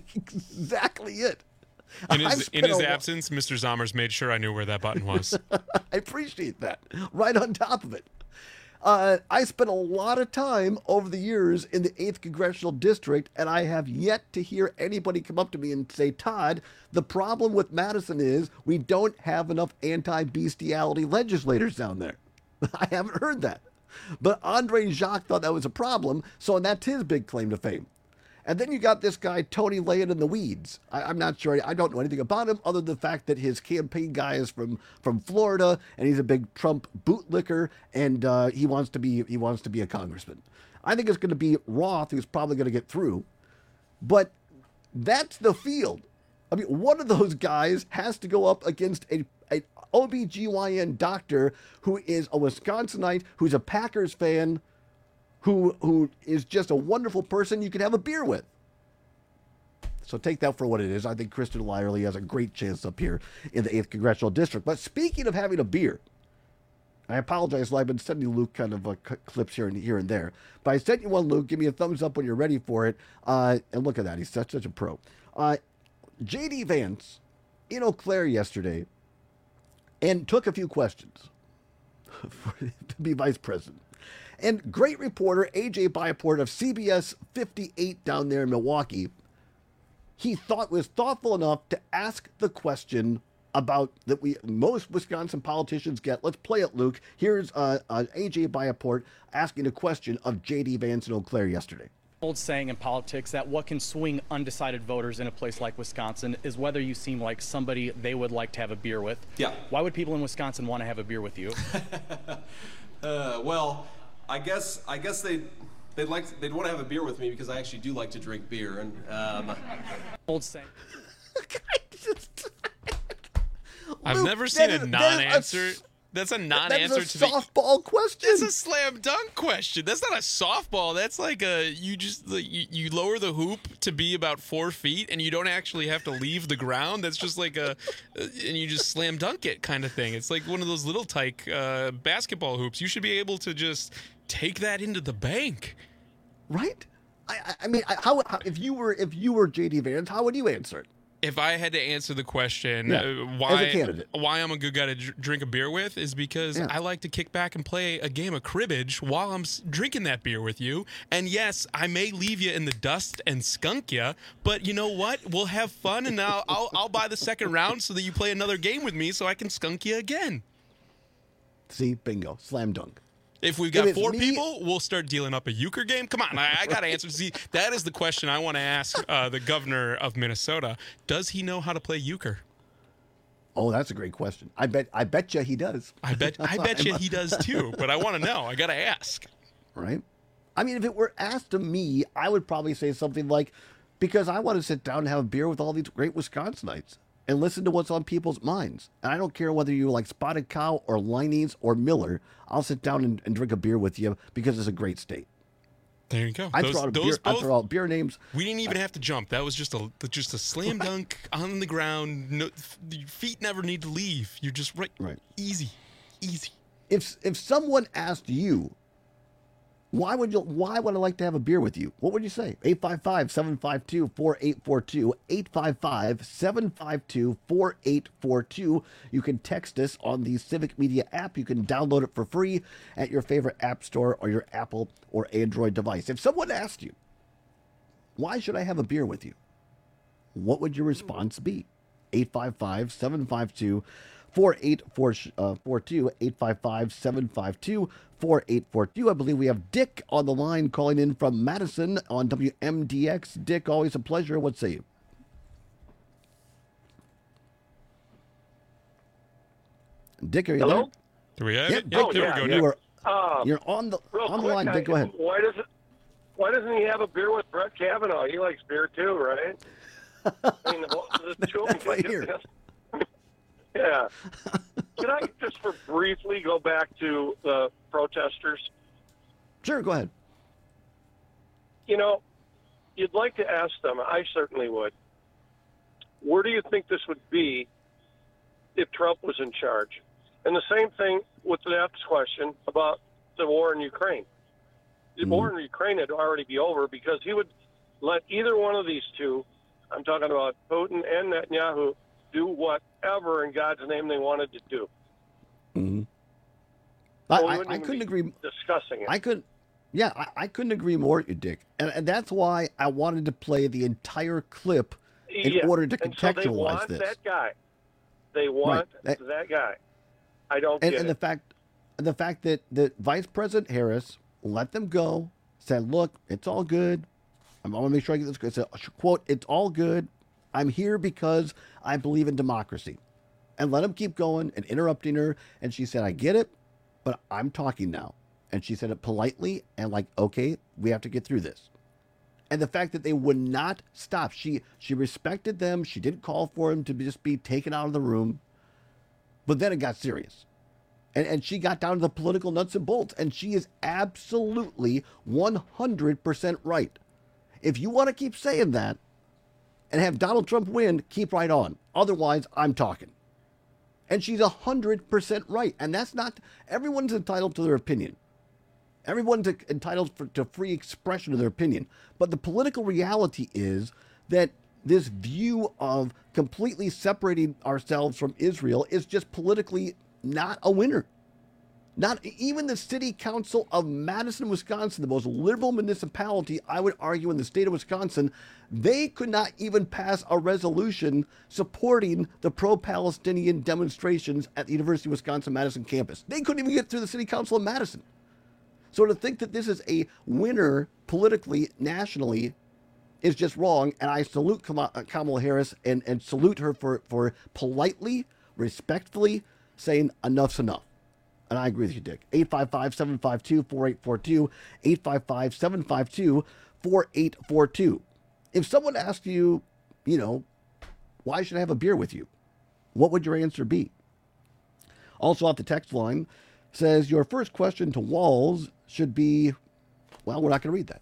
exactly it. In his, in his absence, Mister Zommers made sure I knew where that button was. I appreciate that. Right on top of it. Uh, I spent a lot of time over the years in the eighth Congressional District, and I have yet to hear anybody come up to me and say, Todd, the problem with Madison is we don't have enough anti-bestiality legislators down there. I haven't heard that. But Andre Jacques thought that was a problem, so that's his big claim to fame. And then you got this guy, Tony laying in the weeds. I, I'm not sure. I don't know anything about him other than the fact that his campaign guy is from, from Florida, and he's a big Trump bootlicker, and uh, he wants to be he wants to be a congressman. I think it's going to be Roth who's probably going to get through. But that's the field. I mean, one of those guys has to go up against a, a O B G Y N doctor who is a Wisconsinite, who's a Packers fan, who who is just a wonderful person you could have a beer with. So take that for what it is. I think Kristen Lyerly has a great chance up here in the eighth Congressional District. But speaking of having a beer, I apologize, I've been sending Luke kind of uh, clips here and here and there. But I sent you one, Luke. Give me a thumbs up when you're ready for it. Uh, and look at that. He's such, such a pro. Uh, J D Vance in Eau Claire yesterday and took a few questions for, to be vice president. And great reporter A J Byaport of C B S fifty-eight down there in Milwaukee, he thought was thoughtful enough to ask the question about that we most Wisconsin politicians get. Let's play it, Luke. Here's uh, uh, A J Byaport asking a question of J D Vance in Eau Claire yesterday. Old saying in politics that what can swing undecided voters in a place like Wisconsin is whether you seem like somebody they would like to have a beer with. Yeah. Why would people in Wisconsin want to have a beer with you? uh, well, I guess I guess they they'd like to, they'd want to have a beer with me because I actually do like to drink beer and um. Old saying. I've Luke, never seen a non-answer. That's a non-answer That's a to softball the, question. That's a slam dunk question. That's not a softball. That's like a you just like, you, you lower the hoop to be about four feet, and you don't actually have to leave the ground. That's just like a, and you just slam dunk it kind of thing. It's like one of those little tyke uh, basketball hoops. You should be able to just take that into the bank, right? I, I mean, how, how if you were if you were J D Vance, how would you answer it? If I had to answer the question, Yeah, uh, as why a candidate. why I'm a good guy to dr- drink a beer with is because Yeah. I like to kick back and play a game of cribbage while I'm s- drinking that beer with you. And yes, I may leave you in the dust and skunk you, but you know what? We'll have fun, and I'll I'll, I'll buy the second round so that you play another game with me, so I can skunk you again. See, bingo, slam dunk. If we've got If it's four me- people, we'll start dealing up a euchre game. Come on, I, I got to answer. See, that is the question I want to ask uh, the governor of Minnesota. Does he know how to play euchre? Oh, that's a great question. I bet I bet you he does. I bet I bet you he does too. But I want to know. I got to ask. Right? I mean, if it were asked to me, I would probably say something like, because I want to sit down and have a beer with all these great Wisconsinites and listen to what's on people's minds. And I don't care whether you like Spotted Cow or Liney's or Miller. I'll sit down and, and drink a beer with you because it's a great state. There you go. I Those- throw out a those beer. I both- throw out beer names. We didn't even have to jump. That was just a just a slam dunk on the ground. No, your feet never need to leave. You're just right. Right. Easy, easy. If if someone asked you, why would you? Why would I like to have a beer with you? What would you say? eight five five, seven five two, four eight four two, eight five five, seven five two, four eight four two. You can text us on the Civic Media app. You can download it for free at your favorite app store or your Apple or Android device. If someone asked you, why should I have a beer with you? What would your response be? eight five five, seven five two, four eight four two, eight five five, seven five two, four eight four two. I believe we have Dick on the line calling in from Madison on W M D X. Dick, always a pleasure. What say you? Dick, are you Hello? there? Do we have Yeah, it? Dick, Oh, there we you go, are- Dick. You are, Uh, you're on the real on the quick, line. I- Dick, go ahead. Why does it? Why doesn't he have a beer with Brett Kavanaugh? He likes beer too, right? I mean, the the two of them Right get here. this. Yeah. Can I just for briefly go back to the protesters? Sure, go ahead. You know, you'd like to ask them, I certainly would, where do you think this would be if Trump was in charge? And the same thing with the next question about the war in Ukraine. The Mm-hmm. war in Ukraine would already be over because he would let either one of these two, I'm talking about Putin and Netanyahu, do whatever in God's name they wanted to do. Mm-hmm. I, Well, we I, wouldn't I even couldn't be agree. discussing it. I could, yeah, I, I couldn't agree more with you, Dick. And, and that's why I wanted to play the entire clip in Yeah. order to and so they contextualize want this. that guy. They want Right. that guy. I don't and get and it. the fact, the fact that that Vice President Harris let them go, said, "Look, it's all good. I want to make sure I get this." It's a quote. It's all good. I'm here because I believe in democracy, and let him keep going and interrupting her. And she said, "I get it, but I'm talking now." And she said it politely and like, "Okay, we have to get through this." And the fact that they would not stop, she she respected them. She didn't call for him to just be taken out of the room. But then it got serious. And, and she got down to the political nuts and bolts. And she is absolutely one hundred percent right. If you want to keep saying that and have Donald Trump win, keep right on. Otherwise, I'm talking. And she's one hundred percent right. And that's not, everyone's entitled to their opinion. Everyone's entitled for, to free expression of their opinion. But the political reality is that this view of completely separating ourselves from Israel is just politically not a winner. Not even the city council of Madison, Wisconsin, the most liberal municipality, I would argue, in the state of Wisconsin, they could not even pass a resolution supporting the pro-Palestinian demonstrations at the University of Wisconsin-Madison campus. They couldn't even get through the city council of Madison. So to think that this is a winner politically, nationally, is just wrong. And I salute Kamala Harris and, and salute her for, for politely, respectfully saying enough's enough. And I agree with you, Dick. eight five five, seven five two, four eight four two, eight five five, seven five two, four eight four two. If someone asked you, you know, why should I have a beer with you? What would your answer be? Also off the text line says, your first question to Walz should be, well, we're not going to read that.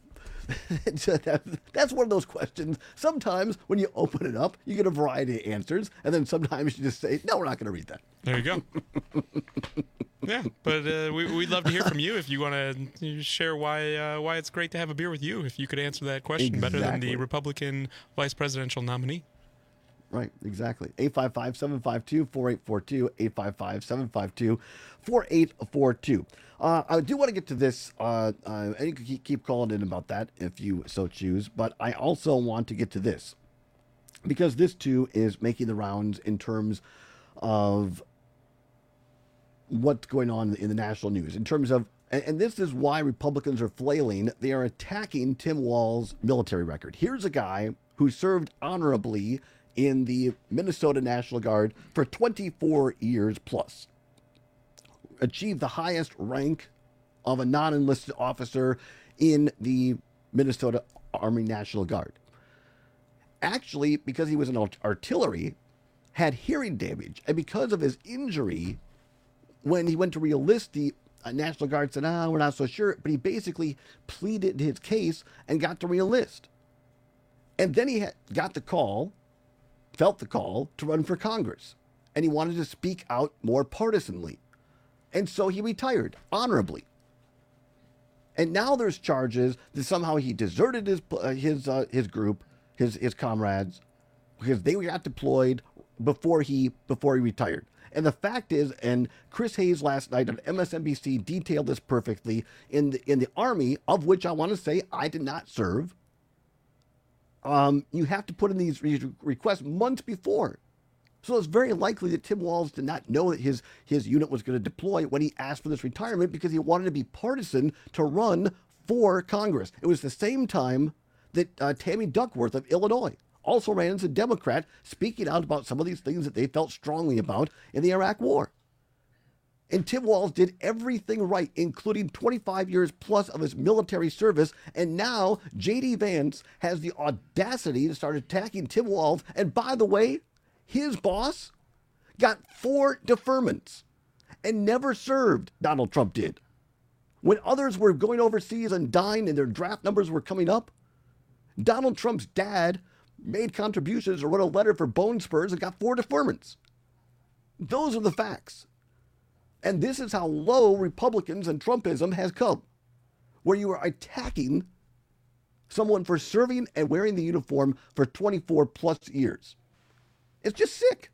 That's one of those questions. Sometimes when you open it up, you get a variety of answers, and then sometimes you just say, no, we're not going to read that. There you go. Yeah, but uh, we, we'd love to hear from you if you want to share why uh, why it's great to have a beer with you, if you could answer that question Exactly. better than the Republican vice presidential nominee. Right, exactly. eight five five, seven five two, four eight four two, eight five five, seven five two, four eight four two. Uh, I do want to get to this, uh, uh, and you can keep, keep calling in about that if you so choose, but I also want to get to this, because this too is making the rounds in terms of what's going on in the national news, in terms of, and, and this is why Republicans are flailing. They are attacking Tim Walz's military record. Here's a guy who served honorably in the Minnesota National Guard for twenty-four years plus, achieved the highest rank of a non-enlisted officer in the Minnesota Army National Guard. Actually, because he was an artillery, had hearing damage, and because of his injury, when he went to re-enlist, the uh, National Guard said, ah, we're not so sure, but he basically pleaded his case and got to re-enlist. And then he had, got the call, felt the call to run for Congress, and he wanted to speak out more partisanly. And so he retired honorably. And now there's charges that somehow he deserted his uh, his uh, his group, his his comrades, because they got deployed before he before he retired. And the fact is, and Chris Hayes last night on M S N B C detailed this perfectly, in the in the Army, of which I want to say I did not serve. Um, you have to put in these re- requests months before. So it's very likely that Tim Walz did not know that his, his unit was going to deploy when he asked for this retirement, because he wanted to be partisan to run for Congress. It was the same time that uh, Tammy Duckworth of Illinois also ran as a Democrat, speaking out about some of these things that they felt strongly about in the Iraq War. And Tim Walz did everything right, including twenty-five years plus of his military service. And now J D Vance has the audacity to start attacking Tim Walz. And by the way, his boss got four deferments and never served. Donald Trump did. When others were going overseas and dying and their draft numbers were coming up, Donald Trump's dad made contributions or wrote a letter for Bone Spurs and got four deferments. Those are the facts. And this is how low Republicans and Trumpism has come, where you are attacking someone for serving and wearing the uniform for twenty-four plus years. It's just sick.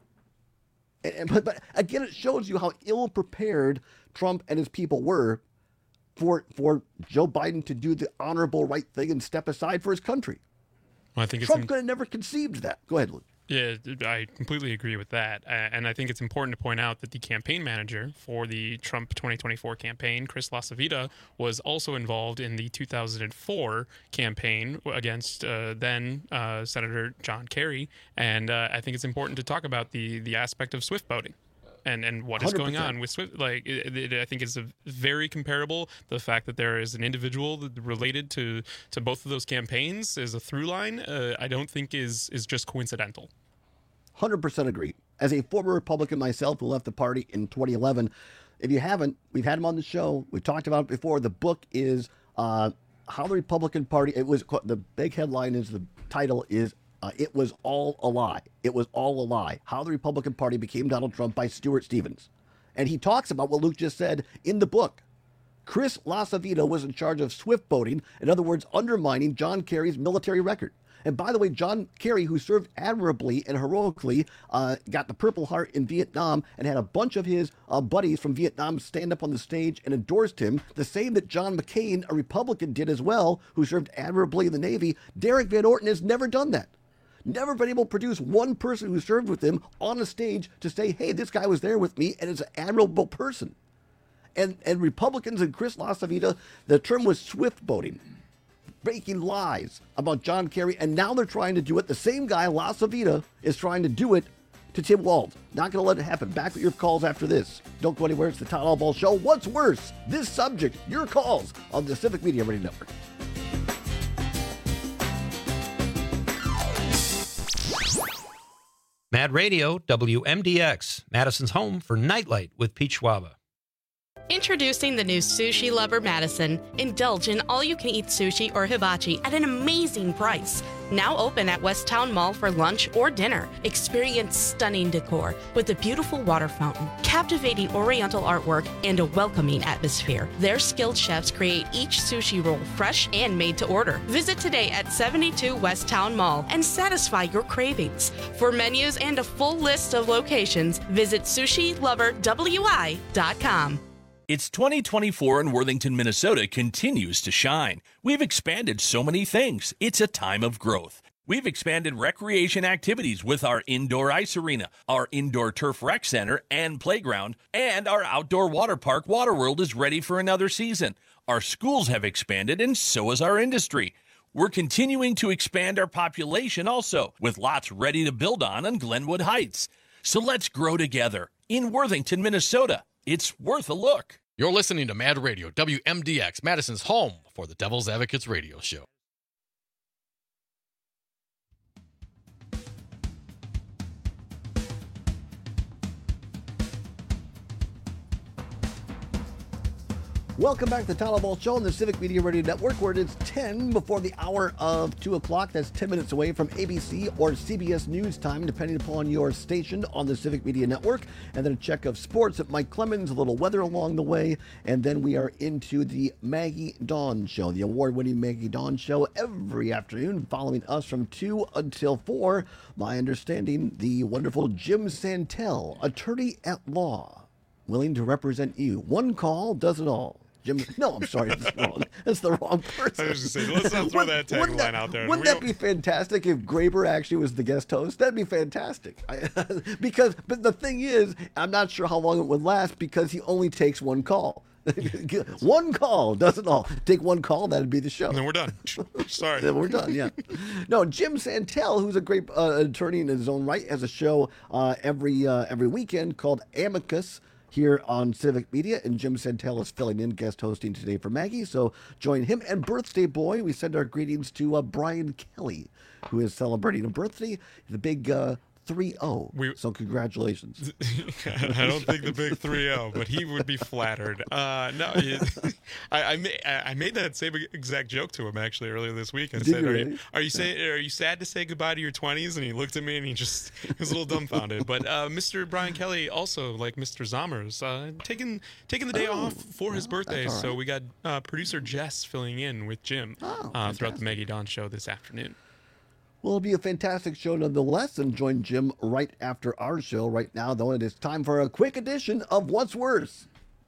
And, and, but, but again, it shows you how ill-prepared Trump and his people were for, for Joe Biden to do the honorable right thing and step aside for his country. Well, I think Trump it's could have never conceived that. Go ahead, Luke. Yeah, I completely agree with that. Uh, and I think it's important to point out that the campaign manager for the Trump twenty twenty-four campaign, Chris LaCivita, was also involved in the two thousand four campaign against uh, then uh, Senator John Kerry. And uh, I think it's important to talk about the, the aspect of Swift voting. And and what is going on with Swift? Like, it, it, I think it's a very comparable. The fact that there is an individual that related to, to both of those campaigns is a through line. Uh, I don't think is is just coincidental. one hundred percent agree. As a former Republican myself who left the party in twenty eleven, if you haven't, we've had him on the show. We've talked about it before. The book is uh, How the Republican Party. It was the big headline is the title is. Uh, it was all a lie. It was all a lie. How the Republican Party became Donald Trump by Stuart Stevens. And he talks about what Luke just said in the book. Chris LaCivita was in charge of Swift voting, in other words, undermining John Kerry's military record. And by the way, John Kerry, who served admirably and heroically, uh, got the Purple Heart in Vietnam and had a bunch of his uh, buddies from Vietnam stand up on the stage and endorsed him, the same that John McCain, a Republican, did as well, who served admirably in the Navy. Derek Van Orton has never done that. Never been able to produce one person who served with him on a stage to say, hey, this guy was there with me and is an admirable person. And and Republicans and Chris LaCivita, the term was Swift voting, breaking lies about John Kerry, and now they're trying to do it. The same guy, LaCivita, is trying to do it to Tim Walz. Not going to let it happen. Back with your calls after this. Don't go anywhere. It's the Todd Allball Show. What's worse? This subject, your calls on the Civic Media Radio Network. Mad Radio, W M D X, Madison's home for Nightlight with Pete Schwaba. Introducing the new Sushi Lover Madison. Indulge in all-you-can-eat sushi or hibachi at an amazing price. Now open at Westtown Mall for lunch or dinner. Experience stunning decor with a beautiful water fountain, captivating oriental artwork, and a welcoming atmosphere. Their skilled chefs create each sushi roll fresh and made to order. Visit today at seventy-two Westtown Mall and satisfy your cravings. For menus and a full list of locations, visit sushi lover w i dot com. It's twenty twenty-four and Worthington, Minnesota continues to shine. We've expanded so many things. It's a time of growth. We've expanded recreation activities with our indoor ice arena, our indoor turf rec center and playground, and our outdoor water park Waterworld is ready for another season. Our schools have expanded and so has our industry. We're continuing to expand our population also, with lots ready to build on in Glenwood Heights. So let's grow together. In Worthington, Minnesota, it's worth a look. You're listening to Mad Radio, W M D X, Madison's home for the Devil's Advocates radio show. Welcome back to the Tyler Ball Show on the Civic Media Radio Network, where it is ten before the hour of two o'clock. That's ten minutes away from A B C or C B S News time, depending upon your station on the Civic Media Network. And then a check of sports at Mike Clemens, a little weather along the way. And then we are into the Maggie Dawn Show, the award-winning Maggie Dawn Show every afternoon, following us from two until four. My understanding, the wonderful Jim Santel, attorney at law, willing to represent you. One call does it all. Jim, no, I'm sorry, that's wrong. That's the wrong person. I was just saying, let's not throw that tagline out there. Wouldn't We that be fantastic if Graber actually was the guest host? That'd be fantastic. I, because, but the thing is, I'm not sure how long it would last because he only takes one call. One call does it all. Take one call, that'd be the show. And then we're done. Sorry. Then we're done, yeah. No, Jim Santel, who's a great uh, attorney in his own right, has a show uh, every uh, every weekend called Amicus here on Civic Media, and Jim Santel is filling in, guest hosting today for Maggie, so join him. And birthday boy, we send our greetings to uh, Brian Kelly, who is celebrating a birthday, the big uh, three oh, so congratulations. I don't think the big three oh, but he would be flattered. Uh, no, it, I, I, made, I made that same exact joke to him actually earlier this week. I Did said, you are, really? you, are you saying, are you sad to say goodbye to your twenties? And he looked at me and he just he was a little dumbfounded. But uh, Mister Brian Kelly also, like Mister Zommers, uh, taking taking the day Oh, off for his birthday. all right. So we got uh, producer Jess filling in with Jim Oh, uh, throughout the Maggie Dawn show this afternoon. Well, it'll be a fantastic show nonetheless, and join Jim right after our show. Right now, though, it is time for a quick edition of What's Worse.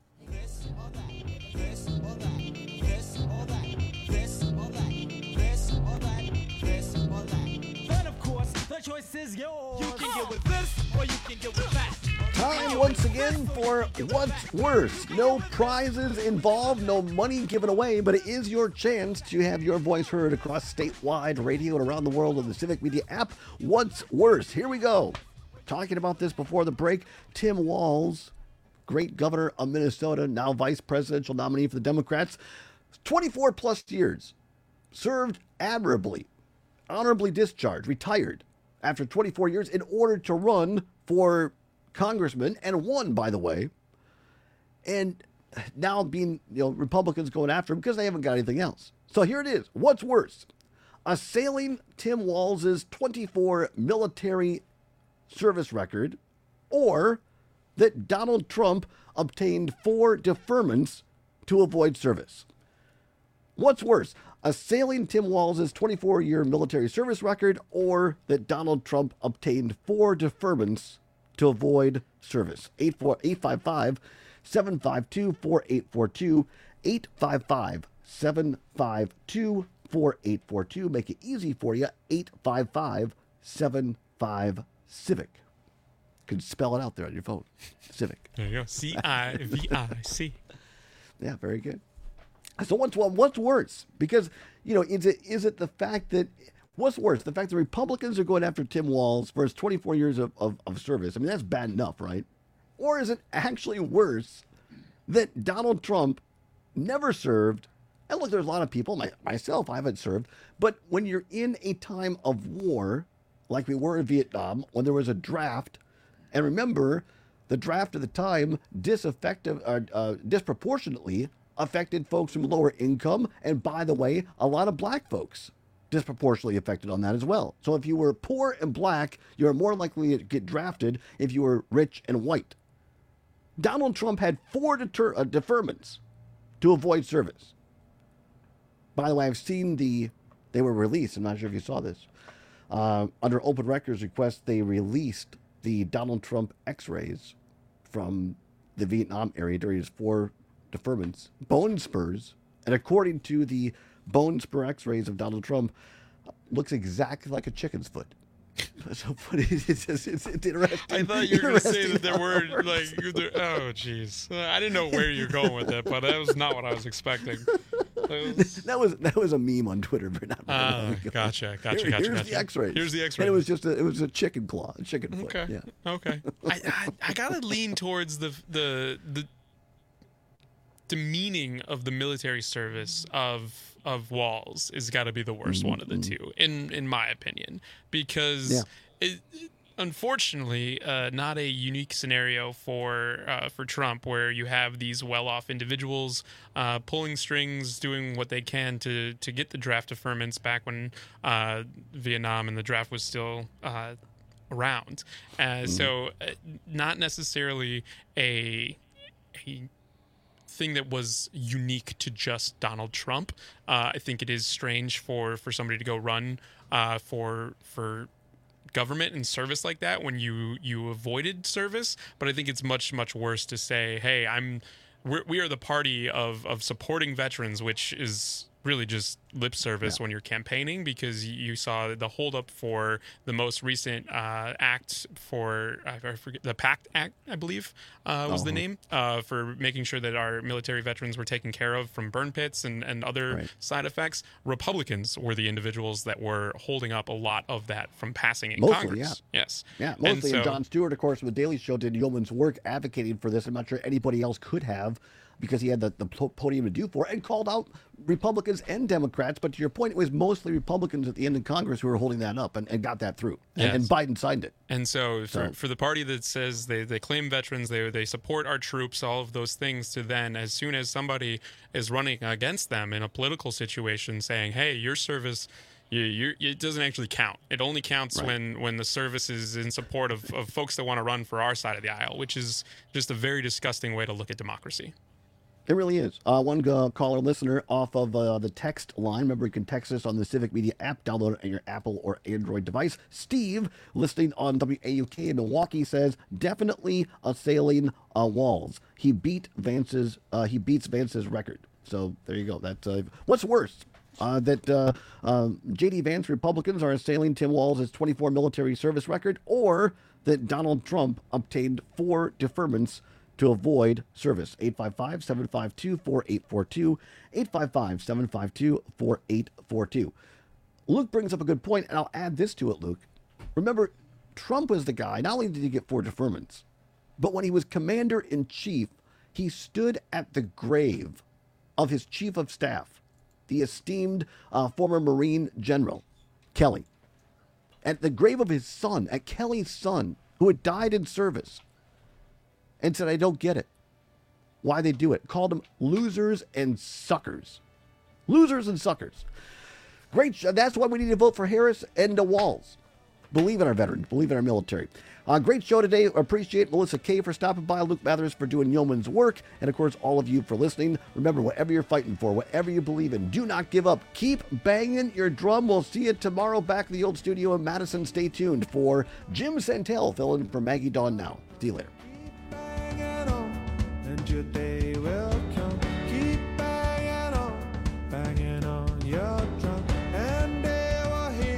Time once again for What's Worse. No prizes involved, no money given away, but it is your chance to have your voice heard across statewide radio and around the world on the Civic Media app. What's Worse? Here we go. Talking about this before the break, Tim Walz, great governor of Minnesota, now vice presidential nominee for the Democrats, twenty-four plus years, served admirably, honorably discharged, retired after twenty-four years in order to run for congressman, and won, by the way. And now being, you know, Republicans going after him because they haven't got anything else. So here it is. What's worse? Assailing Tim Walz's twenty-four military service record, or that Donald Trump obtained four deferments to avoid service. What's worse? Assailing Tim Walz's twenty-four-year military service record, or that Donald Trump obtained four deferments to avoid service. eight five five, seven five two, four eight four two, eight five five, seven five two, four eight four two. Make it easy for you, eight five five, seven five, CIVIC. You can spell it out there on your phone. CIVIC. There you go. C I V I C. Yeah, very good. So what's what's worse? Because, you know, is it is it the fact that, what's worse? The fact that Republicans are going after Tim Walz for his twenty-four years of, of, of service. I mean, that's bad enough, right? Or is it actually worse that Donald Trump never served? And look, there's a lot of people, my, myself, I haven't served. But when you're in a time of war, like we were in Vietnam when there was a draft. And remember, the draft at the time disaffective, uh, uh, disproportionately affected folks from lower income. And by the way, a lot of black folks disproportionately affected on that as well. So if you were poor and black, you were more likely to get drafted if you were rich and white. Donald Trump had four deter- uh, deferments to avoid service. By the way, I've seen the, they were released. I'm not sure if you saw this. Uh, under open records request, they released the Donald Trump x-rays from the Vietnam area during his four deferments, bone spurs. And according to the bone spur x-rays of Donald Trump, looks exactly like a chicken's foot. So funny. It's, just, it's, it's interesting. I thought you were going to say that there were, like, there, oh, jeez. I didn't know where you're going with that, but that was not what I was expecting. That was that was, that was a meme on Twitter, but not uh, gotcha, gotcha, Here, gotcha. Here's gotcha. the x-rays. Here's the x-ray. And it was just a, it was a chicken claw, a chicken foot. Okay. Yeah. Okay. I, I, I got to lean towards the the the demeaning of the military service of of Walz is got to be the worst mm-hmm. one of the two, in in my opinion, because yeah. it, it, unfortunately, uh, not a unique scenario for uh, for Trump, where you have these well-off individuals uh, pulling strings, doing what they can to to get the draft deferments back when uh, Vietnam and the draft was still uh, around. Uh, mm-hmm. So, uh, not necessarily a a thing that was unique to just Donald Trump. Uh, I think it is strange for, for somebody to go run uh, for for government and service like that when you you avoided service. But I think it's much much worse to say, hey, I'm we're, we are the party of of supporting veterans, which is really just lip service yeah. when you're campaigning, because you saw the holdup for the most recent uh, act for I forget the PACT Act, I believe uh, was uh-huh. the name uh, for making sure that our military veterans were taken care of from burn pits and, and other right. side effects. Republicans were the individuals that were holding up a lot of that from passing in mostly, Congress. Yeah. Yes, yeah, mostly. And, so, and Jon Stewart, of course, with the Daily Show, did yeoman's work advocating for this. I'm not sure anybody else could have, because he had the, the podium to do for it, and called out Republicans and Democrats. But to your point, it was mostly Republicans at the end of Congress who were holding that up and, and got that through. And, yes. and Biden signed it. And so, so. For, for the party that says they, they claim veterans, they they support our troops, all of those things, to then, as soon as somebody is running against them in a political situation, saying, hey, your service... You, you, it doesn't actually count. It only counts right. when, when the service is in support of, of folks that want to run for our side of the aisle, which is just a very disgusting way to look at democracy. It really is. Uh, one uh, caller listener off of uh, the text line. Remember, you can text us on the Civic Media app. Download it on your Apple or Android device. Steve, listening on W A U K in Milwaukee, says definitely assailing uh, Walz. He beat Vance's. Uh, he beats Vance's record. So there you go. That's uh, what's worse. Uh, that uh, uh, J D Vance Republicans are assailing Tim Walz's twenty-four military service record, or that Donald Trump obtained four deferments to avoid service. eight five five, seven five two, four eight four two, eight five five, seven five two, four eight four two. Luke brings up a good point, and I'll add this to it, Luke. Remember, Trump was the guy, not only did he get four deferments, but when he was commander-in-chief, he stood at the grave of his chief of staff, the esteemed uh, former Marine General, Kelly, at the grave of his son, at Kelly's son, who had died in service, and said, I don't get it. Why they do it. Called them losers and suckers. Losers and suckers. Great. Sh- that's why we need to vote for Harris and the Walz. Believe in our veterans. Believe in our military. Uh, great show today. Appreciate Melissa Kay for stopping by, Luke Mathers for doing yeoman's work, and of course all of you for listening. Remember, whatever you're fighting for, whatever you believe in, do not give up. Keep banging your drum. We'll see you tomorrow back in the old studio in Madison. Stay tuned for Jim Santel filling in for Maggie Dawn now. See you later. And your day will come. Keep banging on, banging on your drum, and they will hear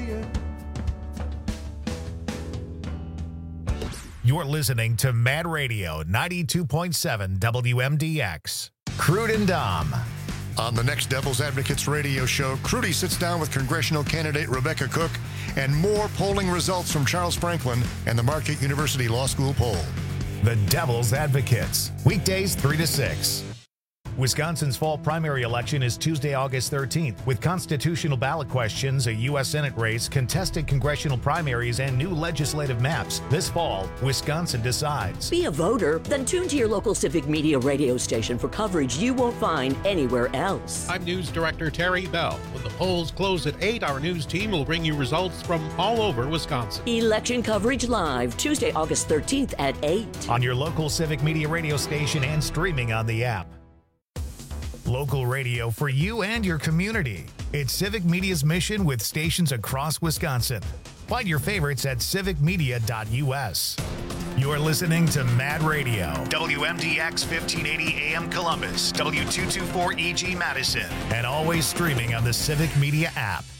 you. You're listening to Mad Radio ninety-two point seven W M D X. Crude and Dom. On the next Devil's Advocates radio show, Crudy sits down with congressional candidate Rebecca Cook and more polling results from Charles Franklin and the Marquette University Law School poll. The Devil's Advocates, weekdays three to six. Wisconsin's fall primary election is Tuesday, August thirteenth, with constitutional ballot questions, a U S Senate race, contested congressional primaries, and new legislative maps. This fall, Wisconsin decides. Be a voter? Then tune to your local Civic Media radio station for coverage you won't find anywhere else. I'm News Director Terry Bell. When the polls close at eight, our news team will bring you results from all over Wisconsin. Election coverage live, Tuesday, August thirteenth at eight. On your local Civic Media radio station and streaming on the app. Local radio for you and your community. It's Civic Media's mission with stations across Wisconsin. Find your favorites at civic media dot u s. You're listening to Mad Radio, W M D X fifteen eighty A M Columbus, W two twenty-four E G Madison, and always streaming on the Civic Media app.